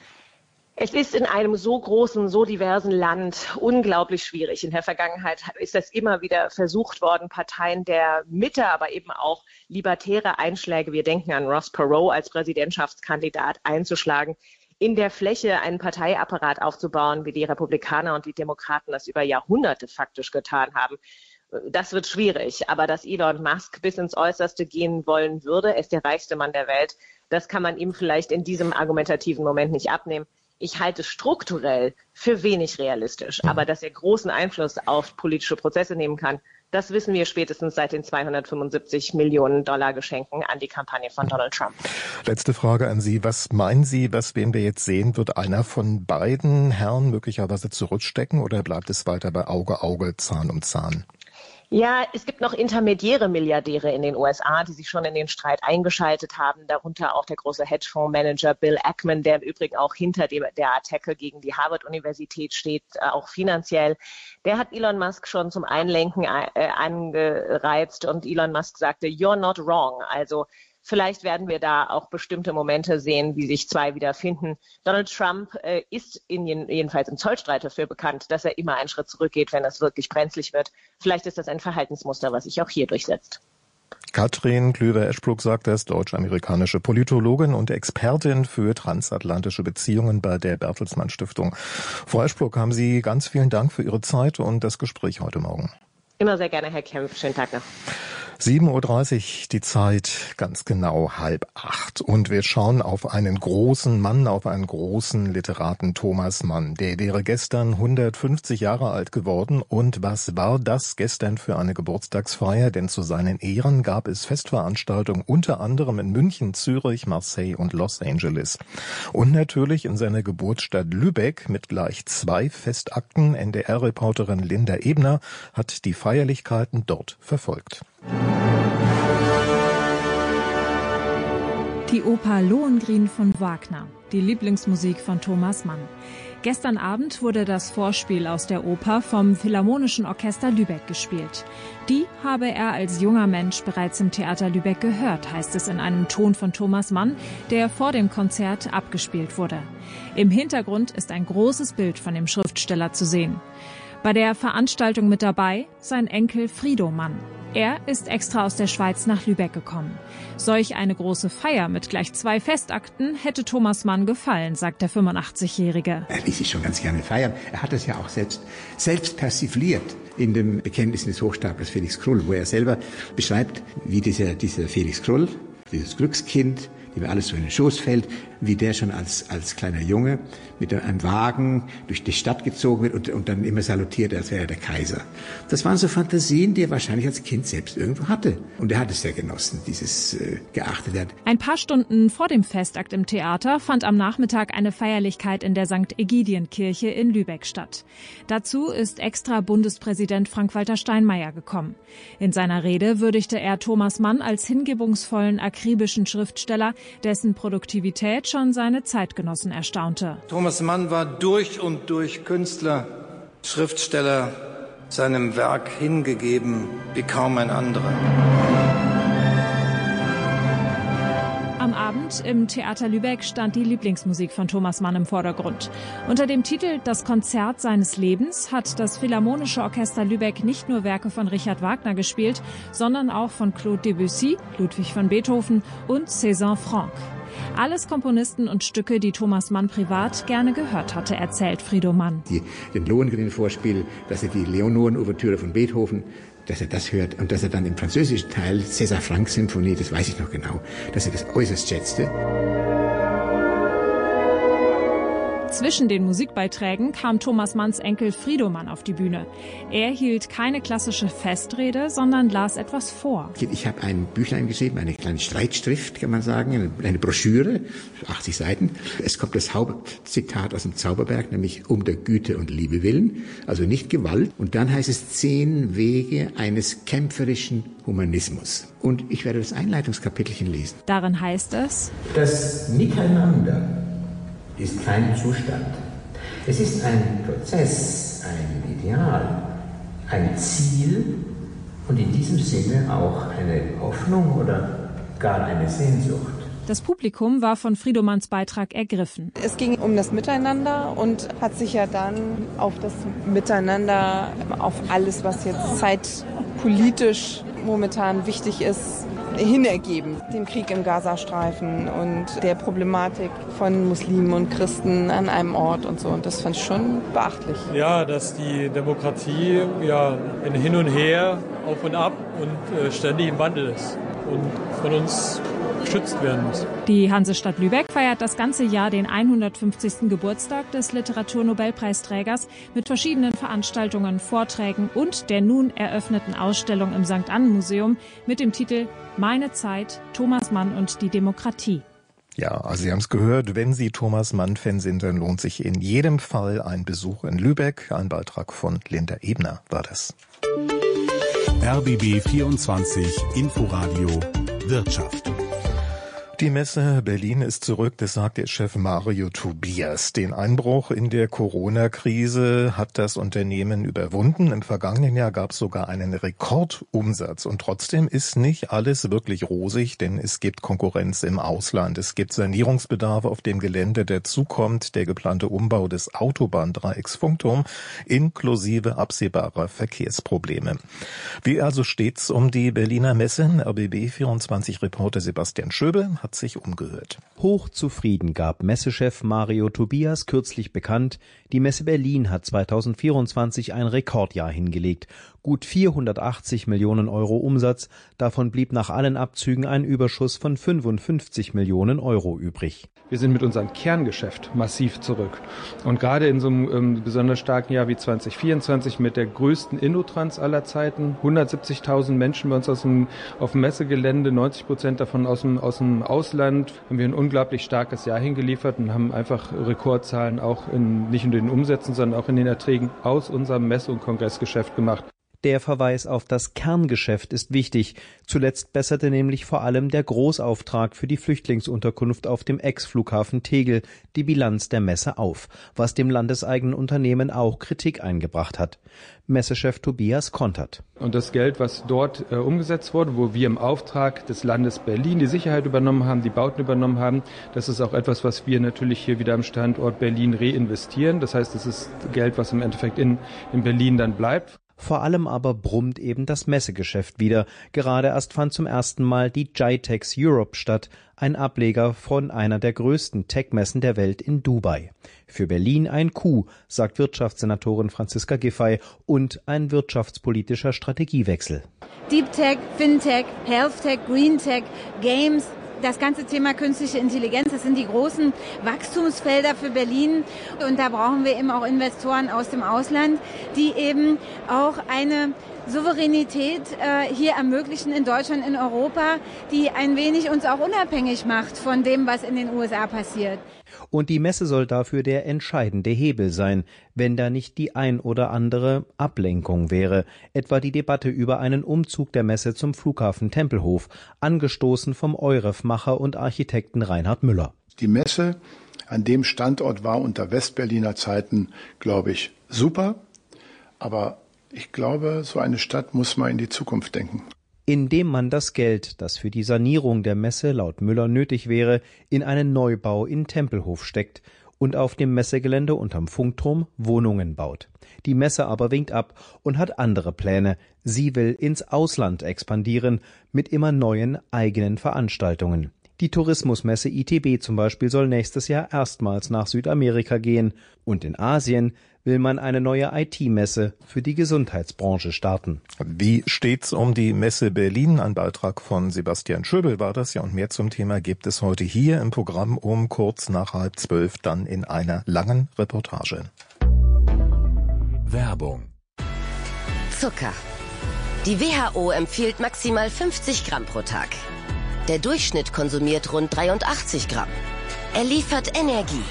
Es ist in einem so großen, so diversen Land unglaublich schwierig. In der Vergangenheit ist das immer wieder versucht worden, Parteien der Mitte, aber eben auch libertäre Einschläge, wir denken an Ross Perot als Präsidentschaftskandidat, einzuschlagen, in der Fläche einen Parteiapparat aufzubauen, wie die Republikaner und die Demokraten das über Jahrhunderte faktisch getan haben. Das wird schwierig, aber dass Elon Musk bis ins Äußerste gehen wollen würde, er ist der reichste Mann der Welt, das kann man ihm vielleicht in diesem argumentativen Moment nicht abnehmen. Ich halte strukturell für wenig realistisch, aber dass er großen Einfluss auf politische Prozesse nehmen kann, Das wissen wir spätestens seit den zweihundertfünfundsiebzig Millionen Dollar Geschenken an die Kampagne von Donald Trump. Letzte Frage an Sie. Was meinen Sie, was werden wir jetzt sehen? Wird einer von beiden Herren möglicherweise zurückstecken oder bleibt es weiter bei Auge, Auge, Zahn um Zahn? Ja, es gibt noch intermediäre Milliardäre in den U S A, die sich schon in den Streit eingeschaltet haben, darunter auch der große Hedgefondsmanager Bill Ackman, der im Übrigen auch hinter dem, der Attacke gegen die Harvard-Universität steht, auch finanziell. Der hat Elon Musk schon zum Einlenken äh, angereizt und Elon Musk sagte, "You're not wrong." Also vielleicht werden wir da auch bestimmte Momente sehen, wie sich zwei wiederfinden. Donald Trump äh, ist in, jedenfalls im Zollstreit dafür bekannt, dass er immer einen Schritt zurückgeht, wenn es wirklich brenzlig wird. Vielleicht ist das ein Verhaltensmuster, was sich auch hier durchsetzt. Katrin Klüver-Eschbruck sagt das, deutsch-amerikanische Politologin und Expertin für transatlantische Beziehungen bei der Bertelsmann Stiftung. Frau Eschbruck, haben Sie ganz vielen Dank für Ihre Zeit und das Gespräch heute Morgen. Immer sehr gerne, Herr Kempf. Schönen Tag noch. sieben Uhr dreißig, die Zeit ganz genau halb acht. Und wir schauen auf einen großen Mann, auf einen großen Literaten, Thomas Mann. Der wäre gestern hundertfünfzig Jahre alt geworden. Und was war das gestern für eine Geburtstagsfeier? Denn zu seinen Ehren gab es Festveranstaltungen unter anderem in München, Zürich, Marseille und Los Angeles. Und natürlich in seiner Geburtsstadt Lübeck mit gleich zwei Festakten. N D R-Reporterin Linda Ebner hat die Feierlichkeiten dort verfolgt. Die Oper Lohengrin von Wagner, die Lieblingsmusik von Thomas Mann. Gestern Abend wurde das Vorspiel aus der Oper vom Philharmonischen Orchester Lübeck gespielt. Die habe er als junger Mensch bereits im Theater Lübeck gehört, heißt es in einem Ton von Thomas Mann, der vor dem Konzert abgespielt wurde. Im Hintergrund ist ein großes Bild von dem Schriftsteller zu sehen. Bei der Veranstaltung mit dabei sein Enkel Frido Mann. Er ist extra aus der Schweiz nach Lübeck gekommen. Solch eine große Feier mit gleich zwei Festakten hätte Thomas Mann gefallen, sagt der fünfundachtzig-Jährige. Er ließ sich schon ganz gerne feiern. Er hat es ja auch selbst, selbst persifliert in dem Bekenntnis des Hochstaplers Felix Krull, wo er selber beschreibt, wie dieser, dieser Felix Krull, dieses Glückskind, dem alles so in den Schoß fällt, wie der schon als, als kleiner Junge mit einem Wagen durch die Stadt gezogen wird und, und dann immer salutiert, als wäre er der Kaiser. Das waren so Fantasien, die er wahrscheinlich als Kind selbst irgendwo hatte. Und er hat es sehr genossen, dieses äh, geachtet hat. Ein paar Stunden vor dem Festakt im Theater fand am Nachmittag eine Feierlichkeit in der Sankt Ägidienkirche in Lübeck statt. Dazu ist extra Bundespräsident Frank-Walter Steinmeier gekommen. In seiner Rede würdigte er Thomas Mann als hingebungsvollen, akribischen Schriftsteller, dessen Produktivität schon seine Zeitgenossen erstaunte. Thomas Mann war durch und durch Künstler, Schriftsteller, seinem Werk hingegeben wie kaum ein anderer. Am Abend im Theater Lübeck stand die Lieblingsmusik von Thomas Mann im Vordergrund. Unter dem Titel Das Konzert seines Lebens hat das Philharmonische Orchester Lübeck nicht nur Werke von Richard Wagner gespielt, sondern auch von Claude Debussy, Ludwig van Beethoven und César Franck. Alles Komponisten und Stücke, die Thomas Mann privat gerne gehört hatte, erzählt Frido Mann. Die, den Lohengrin-Vorspiel, dass er die Leonoren-Ouvertüre von Beethoven, dass er das hört und dass er dann im französischen Teil César Franck-Symphonie, das weiß ich noch genau, dass er das äußerst schätzte. Zwischen den Musikbeiträgen kam Thomas Manns Enkel Frido Mann auf die Bühne. Er hielt keine klassische Festrede, sondern las etwas vor. Ich habe ein Büchlein geschrieben, eine kleine Streitschrift, kann man sagen, eine Broschüre, achtzig Seiten. Es kommt das Hauptzitat aus dem Zauberberg, nämlich um der Güte und Liebe willen, also nicht Gewalt. Und dann heißt es zehn Wege eines kämpferischen Humanismus. Und ich werde das Einleitungskapitelchen lesen. Darin heißt es: Das Miteinander ist kein Zustand. Es ist ein Prozess, ein Ideal, ein Ziel und in diesem Sinne auch eine Hoffnung oder gar eine Sehnsucht. Das Publikum war von Frido Manns Beitrag ergriffen. Es ging um das Miteinander und hat sich ja dann auf das Miteinander, auf alles, was jetzt zeitpolitisch momentan wichtig ist, hinergeben. Dem Krieg im Gazastreifen und der Problematik von Muslimen und Christen an einem Ort und so. Und das fand ich schon beachtlich. Ja, dass die Demokratie ja in Hin und Her, auf und ab und äh, ständig im Wandel ist. Und von uns geschützt werden muss. Die Hansestadt Lübeck feiert das ganze Jahr den hundertfünfzigsten Geburtstag des Literaturnobelpreisträgers mit verschiedenen Veranstaltungen, Vorträgen und der nun eröffneten Ausstellung im Sankt Ann Museum mit dem Titel Meine Zeit, Thomas Mann und die Demokratie. Ja, also Sie haben es gehört, wenn Sie Thomas Mann-Fan sind, dann lohnt sich in jedem Fall ein Besuch in Lübeck. Ein Beitrag von Linda Ebner war das. R B B vierundzwanzig Inforadio Wirtschaft. Die Messe Berlin ist zurück, das sagt der Chef Mario Tobias. Den Einbruch in der Corona-Krise hat das Unternehmen überwunden. Im vergangenen Jahr gab es sogar einen Rekordumsatz. Und trotzdem ist nicht alles wirklich rosig, denn es gibt Konkurrenz im Ausland. Es gibt Sanierungsbedarf auf dem Gelände. Dazu kommt der geplante Umbau des Autobahndreiecks Funkturm inklusive absehbarer Verkehrsprobleme. Wie also steht's um die Berliner Messe? R B B vierundzwanzig-Reporter Sebastian Schöbe hat sich umgehört. Hochzufrieden gab Messechef Mario Tobias kürzlich bekannt, die Messe Berlin hat zweitausendvierundzwanzig ein Rekordjahr hingelegt. Gut vierhundertachtzig Millionen Euro Umsatz, davon blieb nach allen Abzügen ein Überschuss von fünfundfünfzig Millionen Euro übrig. Wir sind mit unserem Kerngeschäft massiv zurück. Und gerade in so einem ähm, besonders starken Jahr wie zwanzig vierundzwanzig mit der größten Innotrans aller Zeiten, hundertsiebzigtausend Menschen bei uns aus dem, auf dem Messegelände, neunzig Prozent davon aus dem, aus dem Ausland, haben wir ein unglaublich starkes Jahr hingeliefert und haben einfach Rekordzahlen auch in, nicht in den Umsätzen, sondern auch in den Erträgen aus unserem Messe- und Kongressgeschäft gemacht. Der Verweis auf das Kerngeschäft ist wichtig. Zuletzt besserte nämlich vor allem der Großauftrag für die Flüchtlingsunterkunft auf dem Ex-Flughafen Tegel die Bilanz der Messe auf, was dem landeseigenen Unternehmen auch Kritik eingebracht hat. Messechef Tobias kontert. Und das Geld, was dort äh, umgesetzt wurde, wo wir im Auftrag des Landes Berlin die Sicherheit übernommen haben, die Bauten übernommen haben, das ist auch etwas, was wir natürlich hier wieder am Standort Berlin reinvestieren. Das heißt, es ist Geld, was im Endeffekt in, in Berlin dann bleibt. Vor allem aber brummt eben das Messegeschäft wieder. Gerade erst fand zum ersten Mal die GITEX Europe statt, ein Ableger von einer der größten Tech-Messen der Welt in Dubai. Für Berlin ein Coup, sagt Wirtschaftssenatorin Franziska Giffey, und ein wirtschaftspolitischer Strategiewechsel. Deep Tech, Fintech, Health Tech, Green Tech, Games, das ganze Thema künstliche Intelligenz, das sind die großen Wachstumsfelder für Berlin. Und da brauchen wir eben auch Investoren aus dem Ausland, die eben auch eine Souveränität äh, hier ermöglichen in Deutschland, in Europa, die ein wenig uns auch unabhängig macht von dem, was in den U S A passiert. Und die Messe soll dafür der entscheidende Hebel sein, wenn da nicht die ein oder andere Ablenkung wäre, etwa die Debatte über einen Umzug der Messe zum Flughafen Tempelhof, angestoßen vom Euref-Macher und Architekten Reinhard Müller. Die Messe an dem Standort war unter Westberliner Zeiten, glaube ich, super, aber ich glaube, so eine Stadt muss man in die Zukunft denken. Indem man das Geld, das für die Sanierung der Messe laut Müller nötig wäre, in einen Neubau in Tempelhof steckt und auf dem Messegelände unterm Funkturm Wohnungen baut. Die Messe aber winkt ab und hat andere Pläne. Sie will ins Ausland expandieren mit immer neuen eigenen Veranstaltungen. Die Tourismusmesse I T B zum Beispiel soll nächstes Jahr erstmals nach Südamerika gehen. Und in Asien will man eine neue I T-Messe für die Gesundheitsbranche starten. Wie steht's um die Messe Berlin? Ein Beitrag von Sebastian Schöbel war das ja, und mehr zum Thema gibt es heute hier im Programm um kurz nach halb zwölf, dann in einer langen Reportage. Werbung. Zucker. Die W H O empfiehlt maximal fünfzig Gramm pro Tag. Der Durchschnitt konsumiert rund dreiundachtzig Gramm. Er liefert Energie.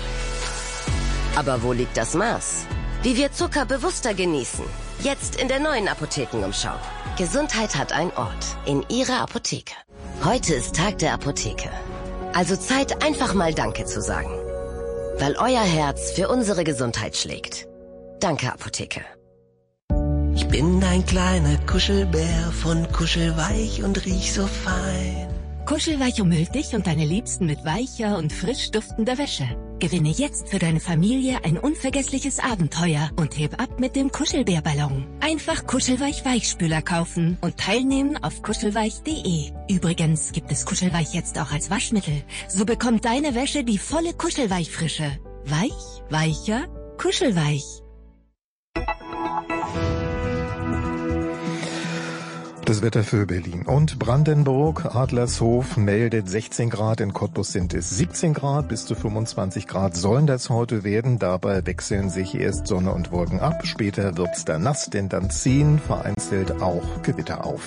Aber wo liegt das Maß? Wie wir Zucker bewusster genießen. Jetzt in der neuen Apothekenumschau. Gesundheit hat einen Ort. In Ihrer Apotheke. Heute ist Tag der Apotheke. Also Zeit, einfach mal Danke zu sagen. Weil euer Herz für unsere Gesundheit schlägt. Danke, Apotheke. Ich bin ein kleiner Kuschelbär, von Kuschelweich und riech so fein. Kuschelweich umhüllt dich und deine Liebsten mit weicher und frisch duftender Wäsche. Gewinne jetzt für deine Familie ein unvergessliches Abenteuer und heb ab mit dem Kuschelbärballon. Einfach Kuschelweich Weichspüler kaufen und teilnehmen auf kuschelweich punkt de. Übrigens gibt es Kuschelweich jetzt auch als Waschmittel. So bekommt deine Wäsche die volle Kuschelweich-Frische. Weich, weicher, kuschelweich. Das Wetter für Berlin und Brandenburg. Adlershof meldet sechzehn Grad, in Cottbus sind es siebzehn Grad, bis zu fünfundzwanzig Grad sollen das heute werden. Dabei wechseln sich erst Sonne und Wolken ab, später wird's dann nass, denn dann ziehen vereinzelt auch Gewitter auf.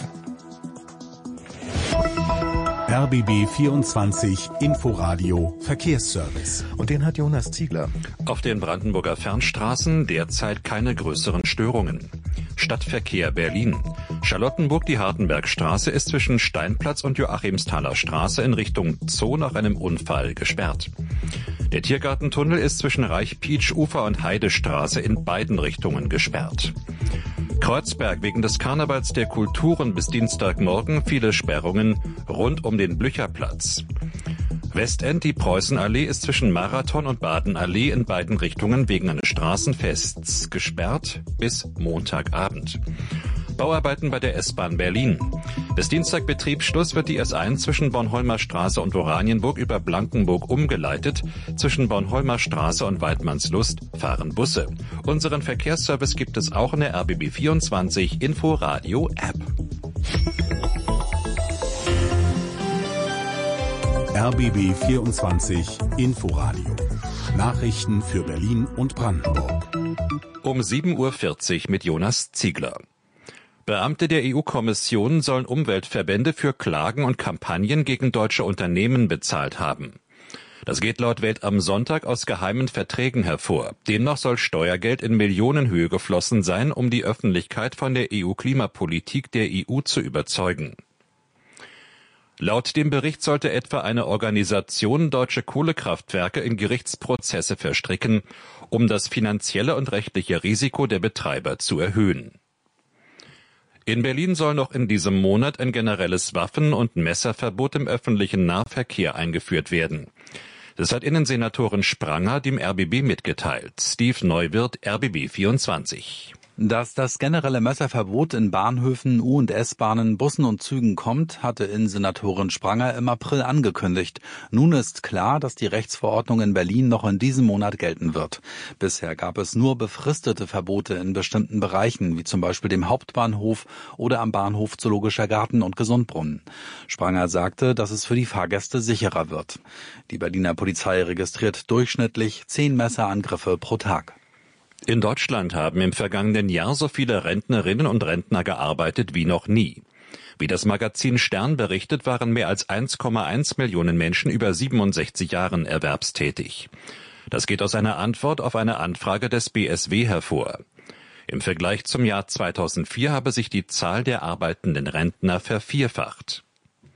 R B B vierundzwanzig Inforadio Verkehrsservice. Und den hat Jonas Ziegler. Auf den Brandenburger Fernstraßen derzeit keine größeren Störungen. Stadtverkehr Berlin. Charlottenburg, die Hartenbergstraße ist zwischen Steinplatz und Joachimsthaler Straße in Richtung Zoo nach einem Unfall gesperrt. Der Tiergartentunnel ist zwischen Reich-Pietsch-Ufer und Heidestraße in beiden Richtungen gesperrt. Kreuzberg, wegen des Karnevals der Kulturen bis Dienstagmorgen viele Sperrungen rund um den Blücherplatz. Westend, die Preußenallee, ist zwischen Marathon und Badenallee in beiden Richtungen wegen eines Straßenfests gesperrt bis Montagabend. Bauarbeiten bei der S-Bahn Berlin. Bis Dienstag Betriebsschluss wird die S eins zwischen Bornholmer Straße und Oranienburg über Blankenburg umgeleitet. Zwischen Bornholmer Straße und Weidmannslust fahren Busse. Unseren Verkehrsservice gibt es auch in der R B B vierundzwanzig Inforadio App. R B B vierundzwanzig Inforadio. Nachrichten für Berlin und Brandenburg. Um sieben Uhr vierzig mit Jonas Ziegler. Beamte der E U-Kommission sollen Umweltverbände für Klagen und Kampagnen gegen deutsche Unternehmen bezahlt haben. Das geht laut Welt am Sonntag aus geheimen Verträgen hervor. Demnach soll Steuergeld in Millionenhöhe geflossen sein, um die Öffentlichkeit von der E U-Klimapolitik der E U zu überzeugen. Laut dem Bericht sollte etwa eine Organisation deutsche Kohlekraftwerke in Gerichtsprozesse verstricken, um das finanzielle und rechtliche Risiko der Betreiber zu erhöhen. In Berlin soll noch in diesem Monat ein generelles Waffen- und Messerverbot im öffentlichen Nahverkehr eingeführt werden. Das hat Innensenatorin Spranger dem R B B mitgeteilt. Steve Neuwirth, R B B vierundzwanzig. Dass das generelle Messerverbot in Bahnhöfen, U- und S-Bahnen, Bussen und Zügen kommt, hatte Innensenatorin Spranger im April angekündigt. Nun ist klar, dass die Rechtsverordnung in Berlin noch in diesem Monat gelten wird. Bisher gab es nur befristete Verbote in bestimmten Bereichen, wie zum Beispiel dem Hauptbahnhof oder am Bahnhof Zoologischer Garten und Gesundbrunnen. Spranger sagte, dass es für die Fahrgäste sicherer wird. Die Berliner Polizei registriert durchschnittlich zehn Messerangriffe pro Tag. In Deutschland haben im vergangenen Jahr so viele Rentnerinnen und Rentner gearbeitet wie noch nie. Wie das Magazin Stern berichtet, waren mehr als eins Komma eins Millionen Menschen über siebenundsechzig Jahren erwerbstätig. Das geht aus einer Antwort auf eine Anfrage des B S W hervor. Im Vergleich zum Jahr zweitausendvier habe sich die Zahl der arbeitenden Rentner vervierfacht.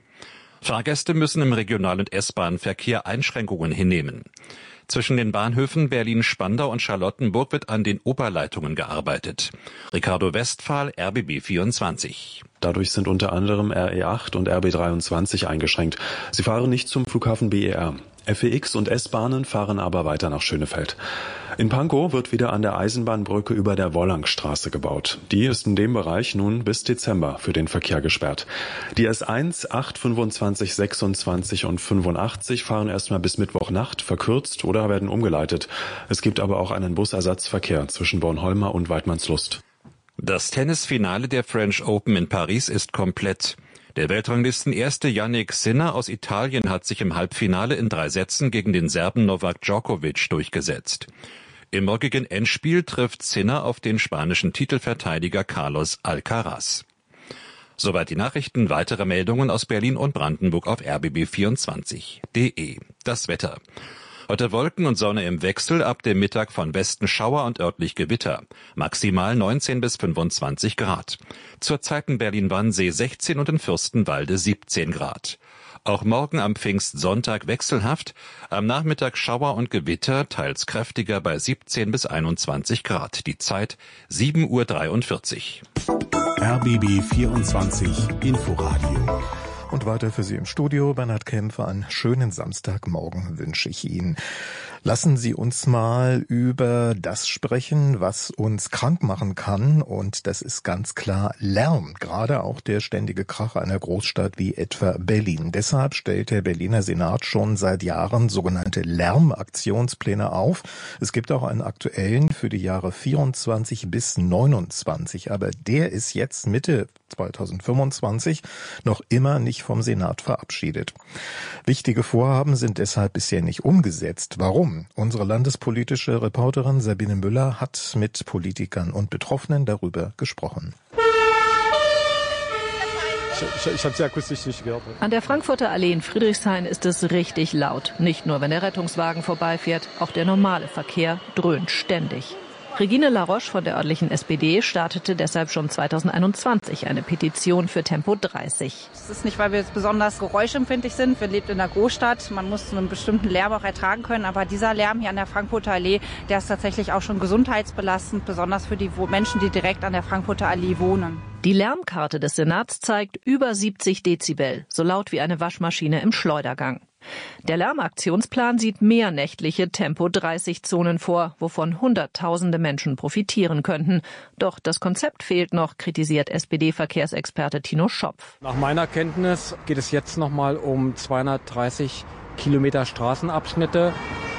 Fahrgäste müssen im Regional- und S-Bahn-Verkehr Einschränkungen hinnehmen. Zwischen den Bahnhöfen Berlin-Spandau und Charlottenburg wird an den Oberleitungen gearbeitet. Ricardo Westphal, R B B vierundzwanzig. Dadurch sind unter anderem R E acht und R B dreiundzwanzig eingeschränkt. Sie fahren nicht zum Flughafen B E R. F E X und S-Bahnen fahren aber weiter nach Schönefeld. In Pankow wird wieder an der Eisenbahnbrücke über der Wollangstraße gebaut. Die ist in dem Bereich nun bis Dezember für den Verkehr gesperrt. Die S eins, acht, fünfundzwanzig, sechsundzwanzig und fünfundachtzig fahren erstmal bis Mittwochnacht verkürzt oder werden umgeleitet. Es gibt aber auch einen Busersatzverkehr zwischen Bornholmer und Weidmannslust. Das Tennisfinale der French Open in Paris ist komplett. Der Weltranglistenerste Jannik Sinner aus Italien hat sich im Halbfinale in drei Sätzen gegen den Serben Novak Djokovic durchgesetzt. Im morgigen Endspiel trifft Sinner auf den spanischen Titelverteidiger Carlos Alcaraz. Soweit die Nachrichten. Weitere Meldungen aus Berlin und Brandenburg auf r b b vierundzwanzig punkt d e. Das Wetter. Heute Wolken und Sonne im Wechsel, ab dem Mittag von Westen Schauer und örtlich Gewitter. Maximal neunzehn bis fünfundzwanzig Grad. Zurzeit in Berlin-Wannsee sechzehn und in Fürstenwalde siebzehn Grad. Auch morgen am Pfingstsonntag wechselhaft. Am Nachmittag Schauer und Gewitter, teils kräftiger bei siebzehn bis einundzwanzig Grad. Die Zeit sieben Uhr dreiundvierzig. R B B vierundzwanzig Inforadio. Und weiter für Sie im Studio, Bernhard Kempfer. Einen schönen Samstagmorgen wünsche ich Ihnen. Lassen Sie uns mal über das sprechen, was uns krank machen kann. Und das ist ganz klar Lärm. Gerade auch der ständige Krach einer Großstadt wie etwa Berlin. Deshalb stellt der Berliner Senat schon seit Jahren sogenannte Lärmaktionspläne auf. Es gibt auch einen aktuellen für die Jahre vierundzwanzig bis neunundzwanzig. Aber der ist jetzt Mitte zweitausendfünfundzwanzig noch immer nicht vom Senat verabschiedet. Wichtige Vorhaben sind deshalb bisher nicht umgesetzt. Warum? Unsere landespolitische Reporterin Sabine Müller hat mit Politikern und Betroffenen darüber gesprochen. Ich, ich habe sie akustisch nicht gehört. An der Frankfurter Allee in Friedrichshain ist es richtig laut. Nicht nur, wenn der Rettungswagen vorbeifährt, auch der normale Verkehr dröhnt ständig. Regine Laroche von der örtlichen S P D startete deshalb schon zweitausendeinundzwanzig eine Petition für Tempo dreißig. Das ist nicht, weil wir jetzt besonders geräuschempfindlich sind. Wir leben in einer Großstadt. Man muss einen bestimmten Lärm auch ertragen können. Aber dieser Lärm hier an der Frankfurter Allee, der ist tatsächlich auch schon gesundheitsbelastend, besonders für die Menschen, die direkt an der Frankfurter Allee wohnen. Die Lärmkarte des Senats zeigt über siebzig Dezibel, so laut wie eine Waschmaschine im Schleudergang. Der Lärmaktionsplan sieht mehr nächtliche Tempo dreißig Zonen vor, wovon Hunderttausende Menschen profitieren könnten. Doch das Konzept fehlt noch, kritisiert S P D-Verkehrsexperte Tino Schopf. Nach meiner Kenntnis geht es jetzt noch mal um zweihundertdreißig Kilometer Straßenabschnitte,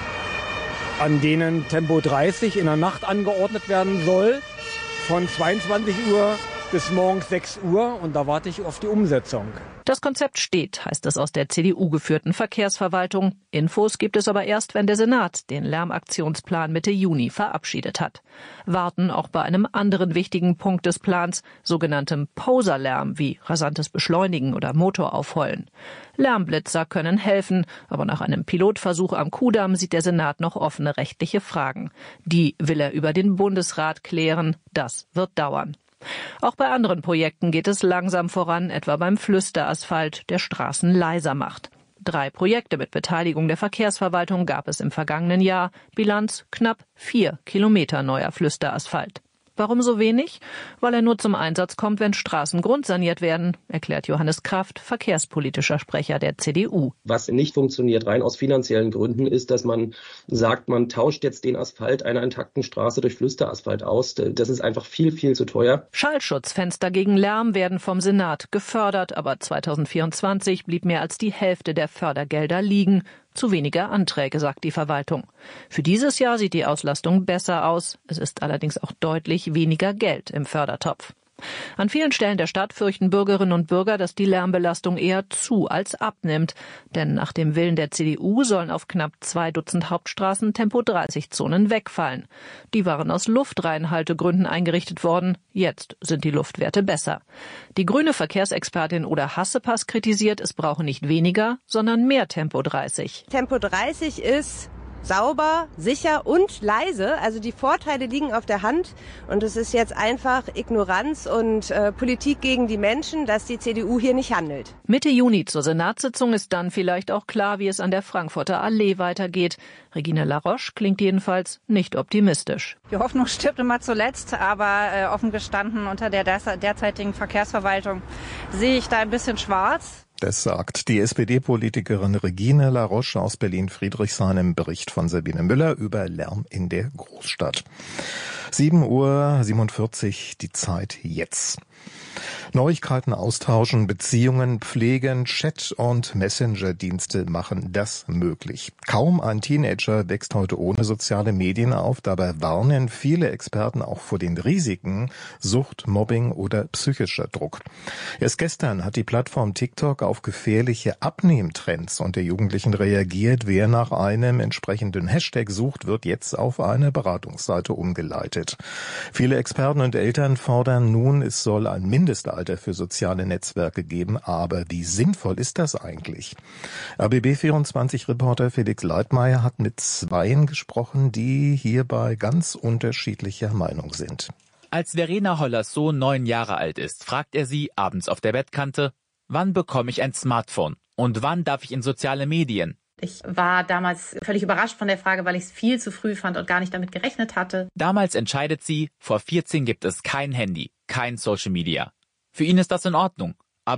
an denen Tempo dreißig in der Nacht angeordnet werden soll, von zweiundzwanzig Uhr bis morgens sechs Uhr, und da warte ich auf die Umsetzung. Das Konzept steht, heißt es aus der C D U-geführten Verkehrsverwaltung. Infos gibt es aber erst, wenn der Senat den Lärmaktionsplan Mitte Juni verabschiedet hat. Warten auch bei einem anderen wichtigen Punkt des Plans, sogenanntem Poserlärm wie rasantes Beschleunigen oder Motoraufheulen. Lärmblitzer können helfen, aber nach einem Pilotversuch am Kudamm sieht der Senat noch offene rechtliche Fragen. Die will er über den Bundesrat klären. Das wird dauern. Auch bei anderen Projekten geht es langsam voran, etwa beim Flüsterasphalt, der Straßen leiser macht. Drei Projekte mit Beteiligung der Verkehrsverwaltung gab es im vergangenen Jahr. Bilanz knapp vier Kilometer neuer Flüsterasphalt. Warum so wenig? Weil er nur zum Einsatz kommt, wenn Straßen grundsaniert werden, erklärt Johannes Kraft, verkehrspolitischer Sprecher der C D U. Was nicht funktioniert, rein aus finanziellen Gründen, ist, dass man sagt, man tauscht jetzt den Asphalt einer intakten Straße durch Flüsterasphalt aus. Das ist einfach viel, viel zu teuer. Schallschutzfenster gegen Lärm werden vom Senat gefördert, aber zweitausendvierundzwanzig blieb mehr als die Hälfte der Fördergelder liegen. Zu weniger Anträge, sagt die Verwaltung. Für dieses Jahr sieht die Auslastung besser aus. Es ist allerdings auch deutlich weniger Geld im Fördertopf. An vielen Stellen der Stadt fürchten Bürgerinnen und Bürger, dass die Lärmbelastung eher zu als abnimmt. Denn nach dem Willen der C D U sollen auf knapp zwei Dutzend Hauptstraßen Tempo dreißig Zonen wegfallen. Die waren aus Luftreinhaltegründen eingerichtet worden. Jetzt sind die Luftwerte besser. Die grüne Verkehrsexpertin Oda Hassepass kritisiert, es brauche nicht weniger, sondern mehr Tempo dreißig. Tempo dreißig ist sauber, sicher und leise. Also die Vorteile liegen auf der Hand. Und es ist jetzt einfach Ignoranz und äh, Politik gegen die Menschen, dass die C D U hier nicht handelt. Mitte Juni zur Senatssitzung ist dann vielleicht auch klar, wie es an der Frankfurter Allee weitergeht. Regine Laroche klingt jedenfalls nicht optimistisch. Die Hoffnung stirbt immer zuletzt, aber äh, offen gestanden unter der derzeitigen Verkehrsverwaltung sehe ich da ein bisschen schwarz. Das sagt die S P D-Politikerin Regine Laroche aus Berlin-Friedrichshain im Bericht von Sabine Müller über Lärm in der Großstadt. sieben Uhr siebenundvierzig, die Zeit jetzt. Neuigkeiten austauschen, Beziehungen pflegen, Chat- und Messenger-Dienste machen das möglich. Kaum ein Teenager wächst heute ohne soziale Medien auf. Dabei warnen viele Experten auch vor den Risiken Sucht, Mobbing oder psychischer Druck. Erst gestern hat die Plattform TikTok auf gefährliche Abnehmtrends unter Jugendlichen reagiert. Wer nach einem entsprechenden Hashtag sucht, wird jetzt auf eine Beratungsseite umgeleitet. Viele Experten und Eltern fordern nun, es soll ein Mindestalter für soziale Netzwerke geben. Aber wie sinnvoll ist das eigentlich? R B B vierundzwanzig-Reporter Felix Leitmayr hat mit Zweien gesprochen, die hierbei ganz unterschiedlicher Meinung sind. Als Verena Hollers Sohn neun Jahre alt ist, fragt er sie abends auf der Bettkante, wann bekomme ich ein Smartphone und wann darf ich in soziale Medien? Ich war damals völlig überrascht von der Frage, weil ich es viel zu früh fand und gar nicht damit gerechnet hatte. Damals entscheidet sie, vor vierzehn gibt es kein Handy, kein Social Media. Für ihn ist das in Ordnung. Aber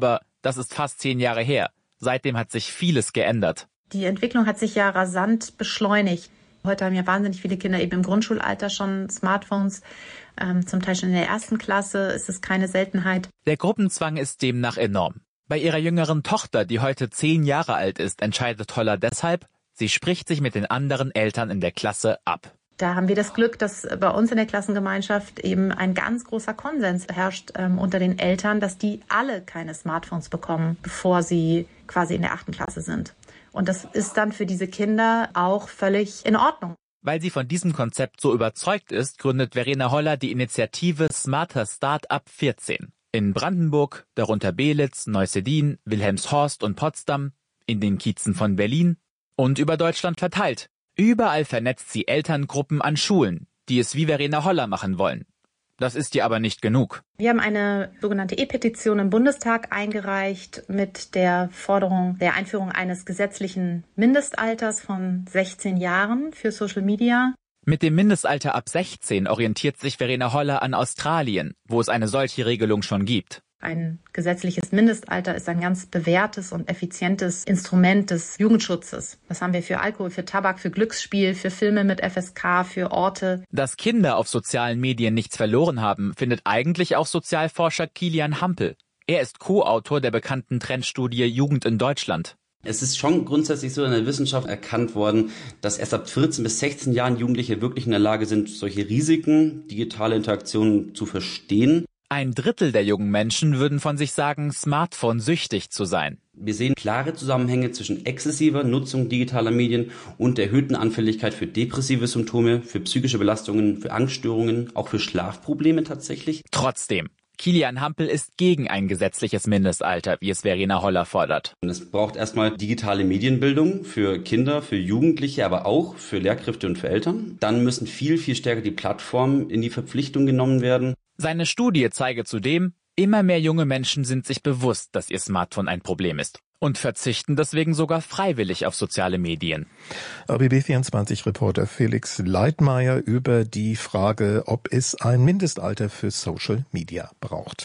Das ist fast zehn Jahre her. Seitdem hat sich vieles geändert. Die Entwicklung hat sich ja rasant beschleunigt. Heute haben ja wahnsinnig viele Kinder eben im Grundschulalter schon Smartphones. Ähm, zum Teil schon in der ersten Klasse ist es keine Seltenheit. Der Gruppenzwang ist demnach enorm. Bei ihrer jüngeren Tochter, die heute zehn Jahre alt ist, entscheidet Holler deshalb, sie spricht sich mit den anderen Eltern in der Klasse ab. Da haben wir das Glück, dass bei uns in der Klassengemeinschaft eben ein ganz großer Konsens herrscht ähm, unter den Eltern, dass die alle keine Smartphones bekommen, bevor sie quasi in der achten Klasse sind. Und das ist dann für diese Kinder auch völlig in Ordnung. Weil sie von diesem Konzept so überzeugt ist, gründet Verena Holler die Initiative Smarter Start-up vierzehn. In Brandenburg, darunter Belitz, Neuseedin, Wilhelmshorst und Potsdam, in den Kiezen von Berlin und über Deutschland verteilt. Überall vernetzt sie Elterngruppen an Schulen, die es wie Verena Holler machen wollen. Das ist ihr aber nicht genug. Wir haben eine sogenannte E-Petition im Bundestag eingereicht mit der Forderung der Einführung eines gesetzlichen Mindestalters von sechzehn Jahren für Social Media. Mit dem Mindestalter ab sechzehn orientiert sich Verena Holler an Australien, wo es eine solche Regelung schon gibt. Ein gesetzliches Mindestalter ist ein ganz bewährtes und effizientes Instrument des Jugendschutzes. Das haben wir für Alkohol, für Tabak, für Glücksspiel, für Filme mit F S K, für Orte. Dass Kinder auf sozialen Medien nichts verloren haben, findet eigentlich auch Sozialforscher Kilian Hampel. Er ist Co-Autor der bekannten Trendstudie Jugend in Deutschland. Es ist schon grundsätzlich so in der Wissenschaft erkannt worden, dass erst ab vierzehn bis sechzehn Jahren Jugendliche wirklich in der Lage sind, solche Risiken, digitale Interaktionen zu verstehen. Ein Drittel der jungen Menschen würden von sich sagen, Smartphone-süchtig zu sein. Wir sehen klare Zusammenhänge zwischen exzessiver Nutzung digitaler Medien und der erhöhten Anfälligkeit für depressive Symptome, für psychische Belastungen, für Angststörungen, auch für Schlafprobleme tatsächlich. Trotzdem, Kilian Hampel ist gegen ein gesetzliches Mindestalter, wie es Verena Holler fordert. Und es braucht erstmal digitale Medienbildung für Kinder, für Jugendliche, aber auch für Lehrkräfte und für Eltern. Dann müssen viel, viel stärker die Plattformen in die Verpflichtung genommen werden. Seine Studie zeige zudem, immer mehr junge Menschen sind sich bewusst, dass ihr Smartphone ein Problem ist und verzichten deswegen sogar freiwillig auf soziale Medien. R B B vierundzwanzig-Reporter Felix Leitmayr über die Frage, ob es ein Mindestalter für Social Media braucht.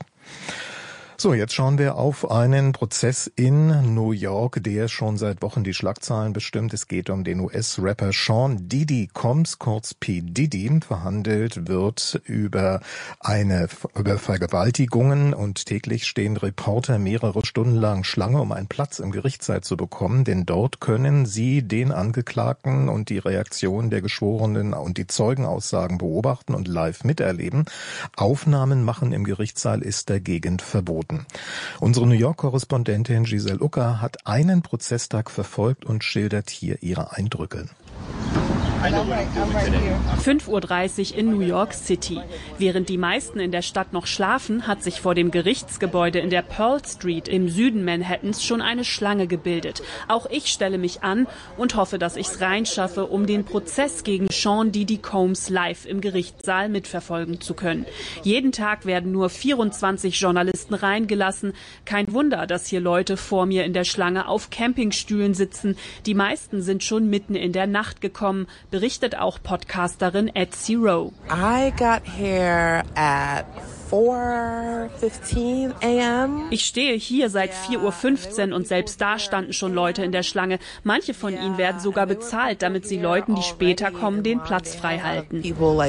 So, jetzt schauen wir auf einen Prozess in New York, der schon seit Wochen die Schlagzeilen bestimmt. Es geht um den U S-Rapper Sean Diddy Combs, kurz P. Diddy. Verhandelt wird über eine über Vergewaltigungen und täglich stehen Reporter mehrere Stunden lang Schlange, um einen Platz im Gerichtssaal zu bekommen, denn dort können sie den Angeklagten und die Reaktion der Geschworenen und die Zeugenaussagen beobachten und live miterleben. Aufnahmen machen im Gerichtssaal ist dagegen verboten. Unsere New York-Korrespondentin Giselle Ucker hat einen Prozesstag verfolgt und schildert hier ihre Eindrücke. fünf Uhr dreißig in New York City. Während die meisten in der Stadt noch schlafen, hat sich vor dem Gerichtsgebäude in der Pearl Street im Süden Manhattans schon eine Schlange gebildet. Auch ich stelle mich an und hoffe, dass ich es reinschaffe, um den Prozess gegen Sean Diddy Combs live im Gerichtssaal mitverfolgen zu können. Jeden Tag werden nur vierundzwanzig Journalisten reingelassen. Kein Wunder, dass hier Leute vor mir in der Schlange auf Campingstühlen sitzen. Die meisten sind schon mitten in der Nacht gekommen, berichtet auch Podcasterin Etsy Rowe. I got here at four fifteen a m Ich stehe hier seit vier Uhr fünfzehn und selbst da standen schon Leute in der Schlange. Manche von ihnen werden sogar bezahlt, damit sie Leuten, die später kommen, den Platz frei halten.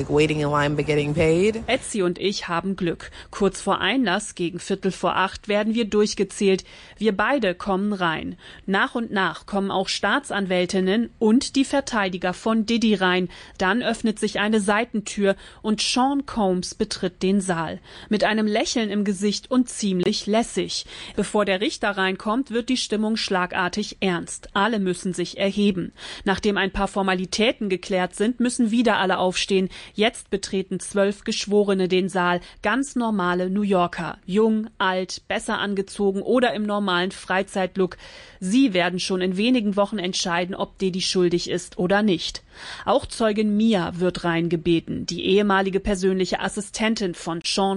Etsy und ich haben Glück. Kurz vor Einlass, gegen Viertel vor acht, werden wir durchgezählt. Wir beide kommen rein. Nach und nach kommen auch Staatsanwältinnen und die Verteidiger von Diddy rein. Dann öffnet sich eine Seitentür und Sean Combs betritt den Saal. Mit einem Lächeln im Gesicht und ziemlich lässig. Bevor der Richter reinkommt, wird die Stimmung schlagartig ernst. Alle müssen sich erheben. Nachdem ein paar Formalitäten geklärt sind, müssen wieder alle aufstehen. Jetzt betreten zwölf Geschworene den Saal. Ganz normale New Yorker. Jung, alt, besser angezogen oder im normalen Freizeitlook. Sie werden schon in wenigen Wochen entscheiden, ob Diddy schuldig ist oder nicht. Auch Zeugin Mia wird reingebeten, die ehemalige persönliche Assistentin von Sean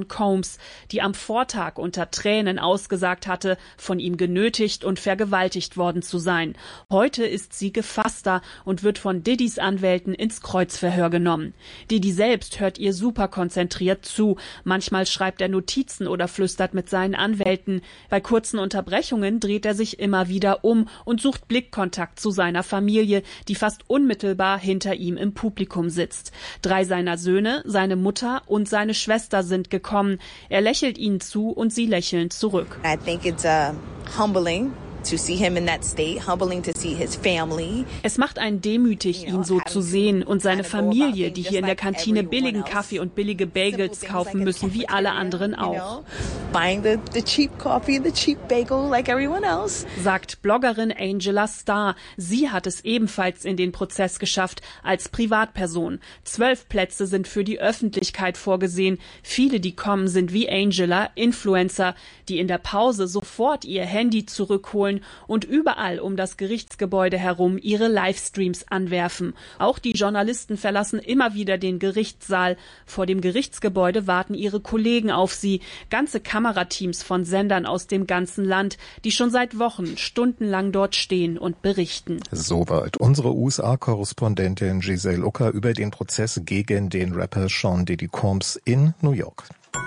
von Combs, die am Vortag unter Tränen ausgesagt hatte, von ihm genötigt und vergewaltigt worden zu sein. Heute ist sie gefasster und wird von Diddys Anwälten ins Kreuzverhör genommen. Diddy selbst hört ihr super konzentriert zu. Manchmal schreibt er Notizen oder flüstert mit seinen Anwälten. Bei kurzen Unterbrechungen dreht er sich immer wieder um und sucht Blickkontakt zu seiner Familie, die fast unmittelbar hinter ihm im Publikum sitzt. Drei seiner Söhne, seine Mutter und seine Schwester sind gekommen. Er lächelt ihnen zu und sie lächeln zurück. I think it's uh, humbling. To see him in that state, humbling to see his family. Es macht einen demütig, ihn so zu sehen und seine Familie, die hier in der Kantine billigen Kaffee und billige Bagels kaufen müssen, wie alle anderen auch. Buying the, the cheap coffee, the cheap bagel like everyone else. Sagt Bloggerin Angela Starr. Sie hat es ebenfalls in den Prozess geschafft als Privatperson. Zwölf Plätze sind für die Öffentlichkeit vorgesehen. Viele, die kommen, sind wie Angela Influencer, die in der Pause sofort ihr Handy zurückholen und überall um das Gerichtsgebäude herum ihre Livestreams anwerfen. Auch die Journalisten verlassen immer wieder den Gerichtssaal. Vor dem Gerichtsgebäude warten ihre Kollegen auf sie. Ganze Kamerateams von Sendern aus dem ganzen Land, die schon seit Wochen stundenlang dort stehen und berichten. Soweit unsere U S A-Korrespondentin Giselle Ucker über den Prozess gegen den Rapper Sean Diddy Combs in New York.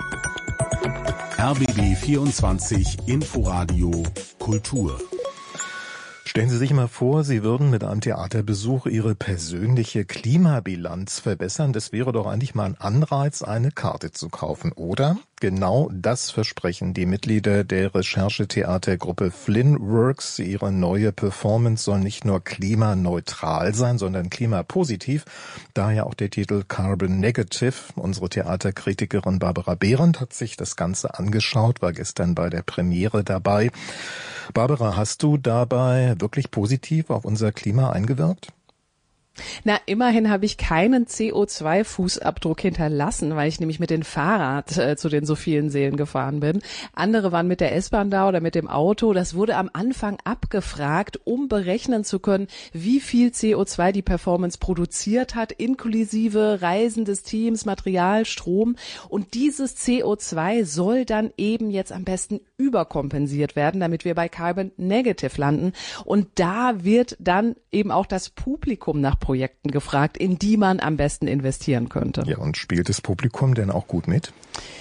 R B B vierundzwanzig Inforadio Kultur. Stellen Sie sich mal vor, Sie würden mit einem Theaterbesuch Ihre persönliche Klimabilanz verbessern. Das wäre doch eigentlich mal ein Anreiz, eine Karte zu kaufen, oder? Genau das versprechen die Mitglieder der Recherchetheatergruppe Flynnworks. Ihre neue Performance soll nicht nur klimaneutral sein, sondern klimapositiv. Daher auch der Titel Carbon Negative. Unsere Theaterkritikerin Barbara Behrendt hat sich das Ganze angeschaut, war gestern bei der Premiere dabei. Barbara, hast du dabei wirklich positiv auf unser Klima eingewirkt? Na, immerhin habe ich keinen C O zwei Fußabdruck hinterlassen, weil ich nämlich mit dem Fahrrad äh, zu den so vielen Seen gefahren bin. Andere waren mit der S-Bahn da oder mit dem Auto. Das wurde am Anfang abgefragt, um berechnen zu können, wie viel C O zwei die Performance produziert hat, inklusive Reisen des Teams, Material, Strom. Und dieses C O zwei soll dann eben jetzt am besten überkompensiert werden, damit wir bei Carbon Negative landen. Und da wird dann eben auch das Publikum nach Projekten gefragt, in die man am besten investieren könnte. Ja, und spielt das Publikum denn auch gut mit?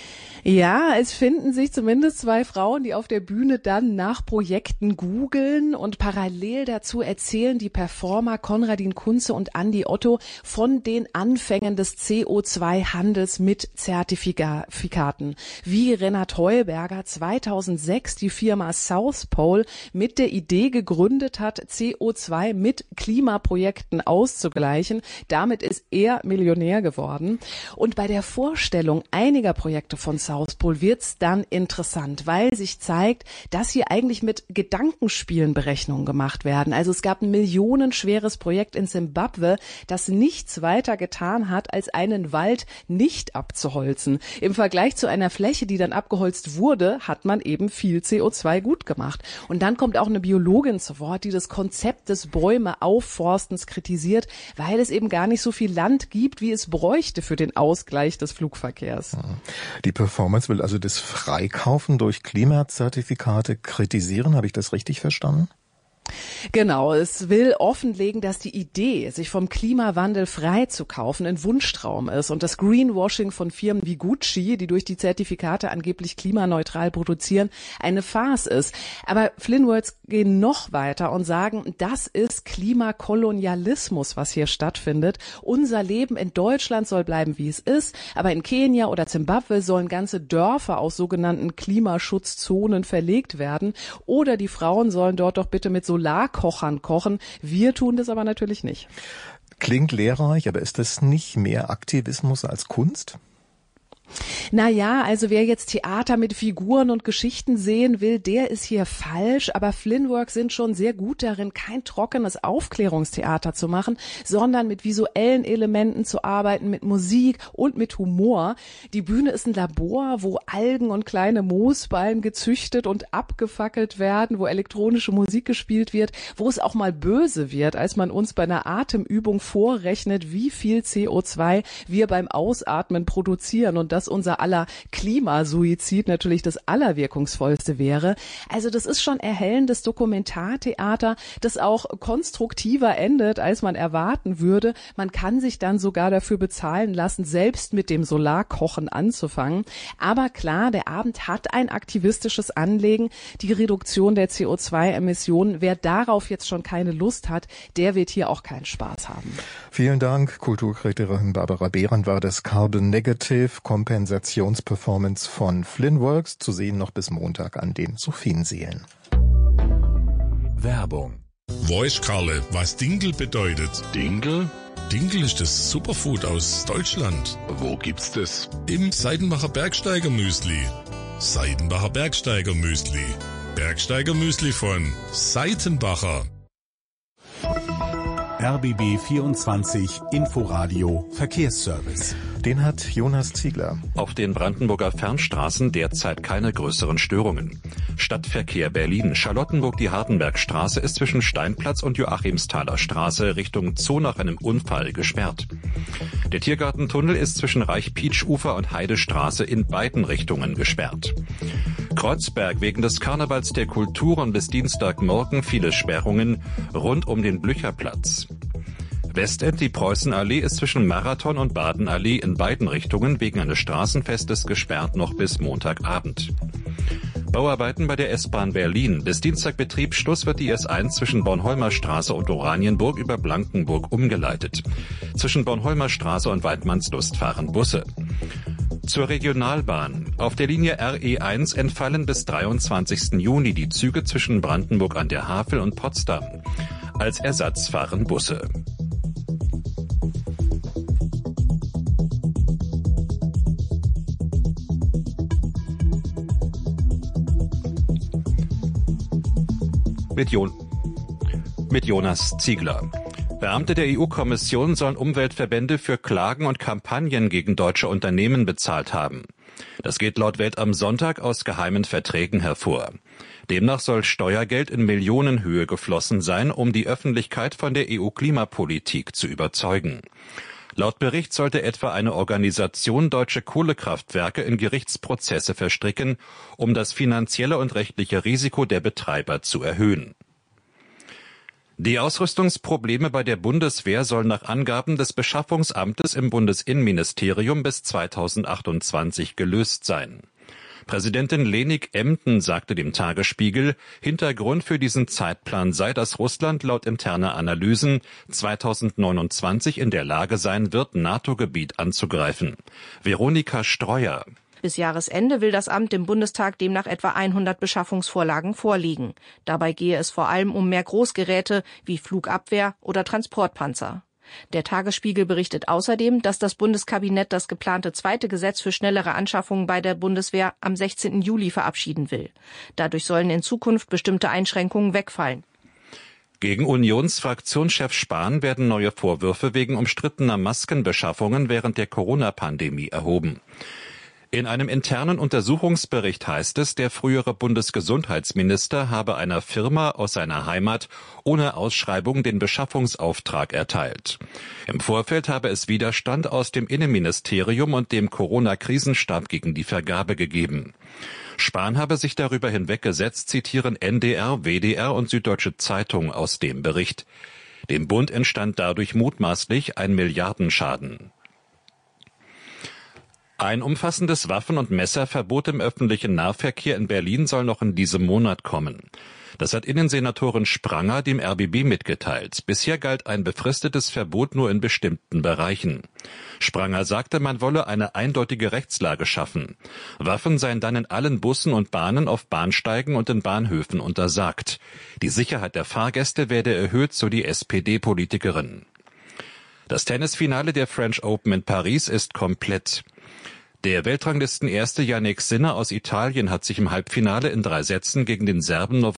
Ja, es finden sich zumindest zwei Frauen, die auf der Bühne dann nach Projekten googeln, und parallel dazu erzählen die Performer Konradin Kunze und Andi Otto von den Anfängen des C O zwei Handels mit Zertifikaten. Wie Renat Heuberger zweitausendsechs die Firma South Pole mit der Idee gegründet hat, C O zwei mit Klimaprojekten auszugleichen. Damit ist er Millionär geworden. Und bei der Vorstellung einiger Projekte von South Pole wird's dann interessant, weil sich zeigt, dass hier eigentlich mit Gedankenspielen Berechnungen gemacht werden. Also es gab ein millionenschweres Projekt in Simbabwe, das nichts weiter getan hat, als einen Wald nicht abzuholzen. Im Vergleich zu einer Fläche, die dann abgeholzt wurde, hat man eben viel C O zwei gut gemacht. Und dann kommt auch eine Biologin zu Wort, die das Konzept des Bäume-Aufforstens kritisiert, weil es eben gar nicht so viel Land gibt, wie es bräuchte für den Ausgleich des Flugverkehrs. Die Performance will also das Freikaufen durch Klimazertifikate kritisieren. Habe ich das richtig verstanden? Genau, es will offenlegen, dass die Idee, sich vom Klimawandel frei zu kaufen, ein Wunschtraum ist und das Greenwashing von Firmen wie Gucci, die durch die Zertifikate angeblich klimaneutral produzieren, eine Farce ist. Aber Flynnworks gehen noch weiter und sagen, das ist Klimakolonialismus, was hier stattfindet. Unser Leben in Deutschland soll bleiben, wie es ist, aber in Kenia oder Zimbabwe sollen ganze Dörfer aus sogenannten Klimaschutzzonen verlegt werden, oder die Frauen sollen dort doch bitte mit Solarkochern kochen. Wir tun das aber natürlich nicht. Klingt lehrreich, aber ist das nicht mehr Aktivismus als Kunst? Na ja, also wer jetzt Theater mit Figuren und Geschichten sehen will, der ist hier falsch. Aber Flynnworks sind schon sehr gut darin, kein trockenes Aufklärungstheater zu machen, sondern mit visuellen Elementen zu arbeiten, mit Musik und mit Humor. Die Bühne ist ein Labor, wo Algen und kleine Moosballen gezüchtet und abgefackelt werden, wo elektronische Musik gespielt wird, wo es auch mal böse wird, als man uns bei einer Atemübung vorrechnet, wie viel C O zwei wir beim Ausatmen produzieren. Und dass unser aller Klimasuizid natürlich das allerwirkungsvollste wäre. Also das ist schon erhellendes Dokumentartheater, das auch konstruktiver endet, als man erwarten würde. Man kann sich dann sogar dafür bezahlen lassen, selbst mit dem Solarkochen anzufangen. Aber klar, der Abend hat ein aktivistisches Anliegen, die Reduktion der C O zwei Emissionen. Wer darauf jetzt schon keine Lust hat, der wird hier auch keinen Spaß haben. Vielen Dank. Kulturkritikerin Barbara Behrendt war das Carbon Negative Kompensationsperformance von Flynnworks, zu sehen noch bis Montag an den Sophienseelen. Werbung. Weiß Karle, was Dinkel bedeutet? Dinkel? Dinkel ist das Superfood aus Deutschland. Wo gibt's das? Im Seidenbacher Bergsteiger Müsli. Seidenbacher Bergsteiger Müsli. Bergsteiger Müsli von Seitenbacher. R B B vierundzwanzig Inforadio Verkehrsservice. Den hat Jonas Ziegler. Auf den Brandenburger Fernstraßen derzeit keine größeren Störungen. Stadtverkehr Berlin. Charlottenburg, die Hardenbergstraße ist zwischen Steinplatz und Joachimsthaler Straße Richtung Zoo nach einem Unfall gesperrt. Der Tiergartentunnel ist zwischen Reich-Pietsch-Ufer und Heidestraße in beiden Richtungen gesperrt. Kreuzberg, wegen des Karnevals der Kulturen bis Dienstagmorgen viele Sperrungen rund um den Blücherplatz. Westend, die Preußenallee ist zwischen Marathon und Badenallee in beiden Richtungen wegen eines Straßenfestes gesperrt noch bis Montagabend. Bauarbeiten bei der S-Bahn Berlin. Bis Dienstag Betriebsschluss wird die S eins zwischen Bornholmer Straße und Oranienburg über Blankenburg umgeleitet. Zwischen Bornholmer Straße und Waldmannslust fahren Busse. Zur Regionalbahn. Auf der Linie R E eins entfallen bis dreiundzwanzigsten Juni die Züge zwischen Brandenburg an der Havel und Potsdam. Als Ersatz fahren Busse. Mit, Jon- mit Jonas Ziegler. Beamte der E U-Kommission sollen Umweltverbände für Klagen und Kampagnen gegen deutsche Unternehmen bezahlt haben. Das geht laut Welt am Sonntag aus geheimen Verträgen hervor. Demnach soll Steuergeld in Millionenhöhe geflossen sein, um die Öffentlichkeit von der E U-Klimapolitik zu überzeugen. Laut Bericht sollte etwa eine Organisation deutsche Kohlekraftwerke in Gerichtsprozesse verstricken, um das finanzielle und rechtliche Risiko der Betreiber zu erhöhen. Die Ausrüstungsprobleme bei der Bundeswehr sollen nach Angaben des Beschaffungsamtes im Bundesinnenministerium bis zweitausendachtundzwanzig gelöst sein. Präsidentin Lenik Emden sagte dem Tagesspiegel, Hintergrund für diesen Zeitplan sei, dass Russland laut interner Analysen zweitausendneunundzwanzig in der Lage sein wird, NATO-Gebiet anzugreifen. Veronika Streuer. Bis Jahresende will das Amt dem Bundestag demnach etwa hundert Beschaffungsvorlagen vorlegen. Dabei gehe es vor allem um mehr Großgeräte wie Flugabwehr oder Transportpanzer. Der Tagesspiegel berichtet außerdem, dass das Bundeskabinett das geplante zweite Gesetz für schnellere Anschaffungen bei der Bundeswehr am sechzehnten Juli verabschieden will. Dadurch sollen in Zukunft bestimmte Einschränkungen wegfallen. Gegen Unionsfraktionschef Spahn werden neue Vorwürfe wegen umstrittener Maskenbeschaffungen während der Corona-Pandemie erhoben. In einem internen Untersuchungsbericht heißt es, der frühere Bundesgesundheitsminister habe einer Firma aus seiner Heimat ohne Ausschreibung den Beschaffungsauftrag erteilt. Im Vorfeld habe es Widerstand aus dem Innenministerium und dem Corona-Krisenstab gegen die Vergabe gegeben. Spahn habe sich darüber hinweggesetzt, zitieren N D R, W D R und Süddeutsche Zeitung aus dem Bericht. Dem Bund entstand dadurch mutmaßlich ein Milliardenschaden. Ein umfassendes Waffen- und Messerverbot im öffentlichen Nahverkehr in Berlin soll noch in diesem Monat kommen. Das hat Innensenatorin Spranger dem R B B mitgeteilt. Bisher galt ein befristetes Verbot nur in bestimmten Bereichen. Spranger sagte, man wolle eine eindeutige Rechtslage schaffen. Waffen seien dann in allen Bussen und Bahnen auf Bahnsteigen und in Bahnhöfen untersagt. Die Sicherheit der Fahrgäste werde erhöht, so die S P D-Politikerin. Das Tennisfinale der French Open in Paris ist komplett. Der Weltranglistenerste Jannik Sinner aus Italien hat sich im Halbfinale in drei Sätzen gegen den Serben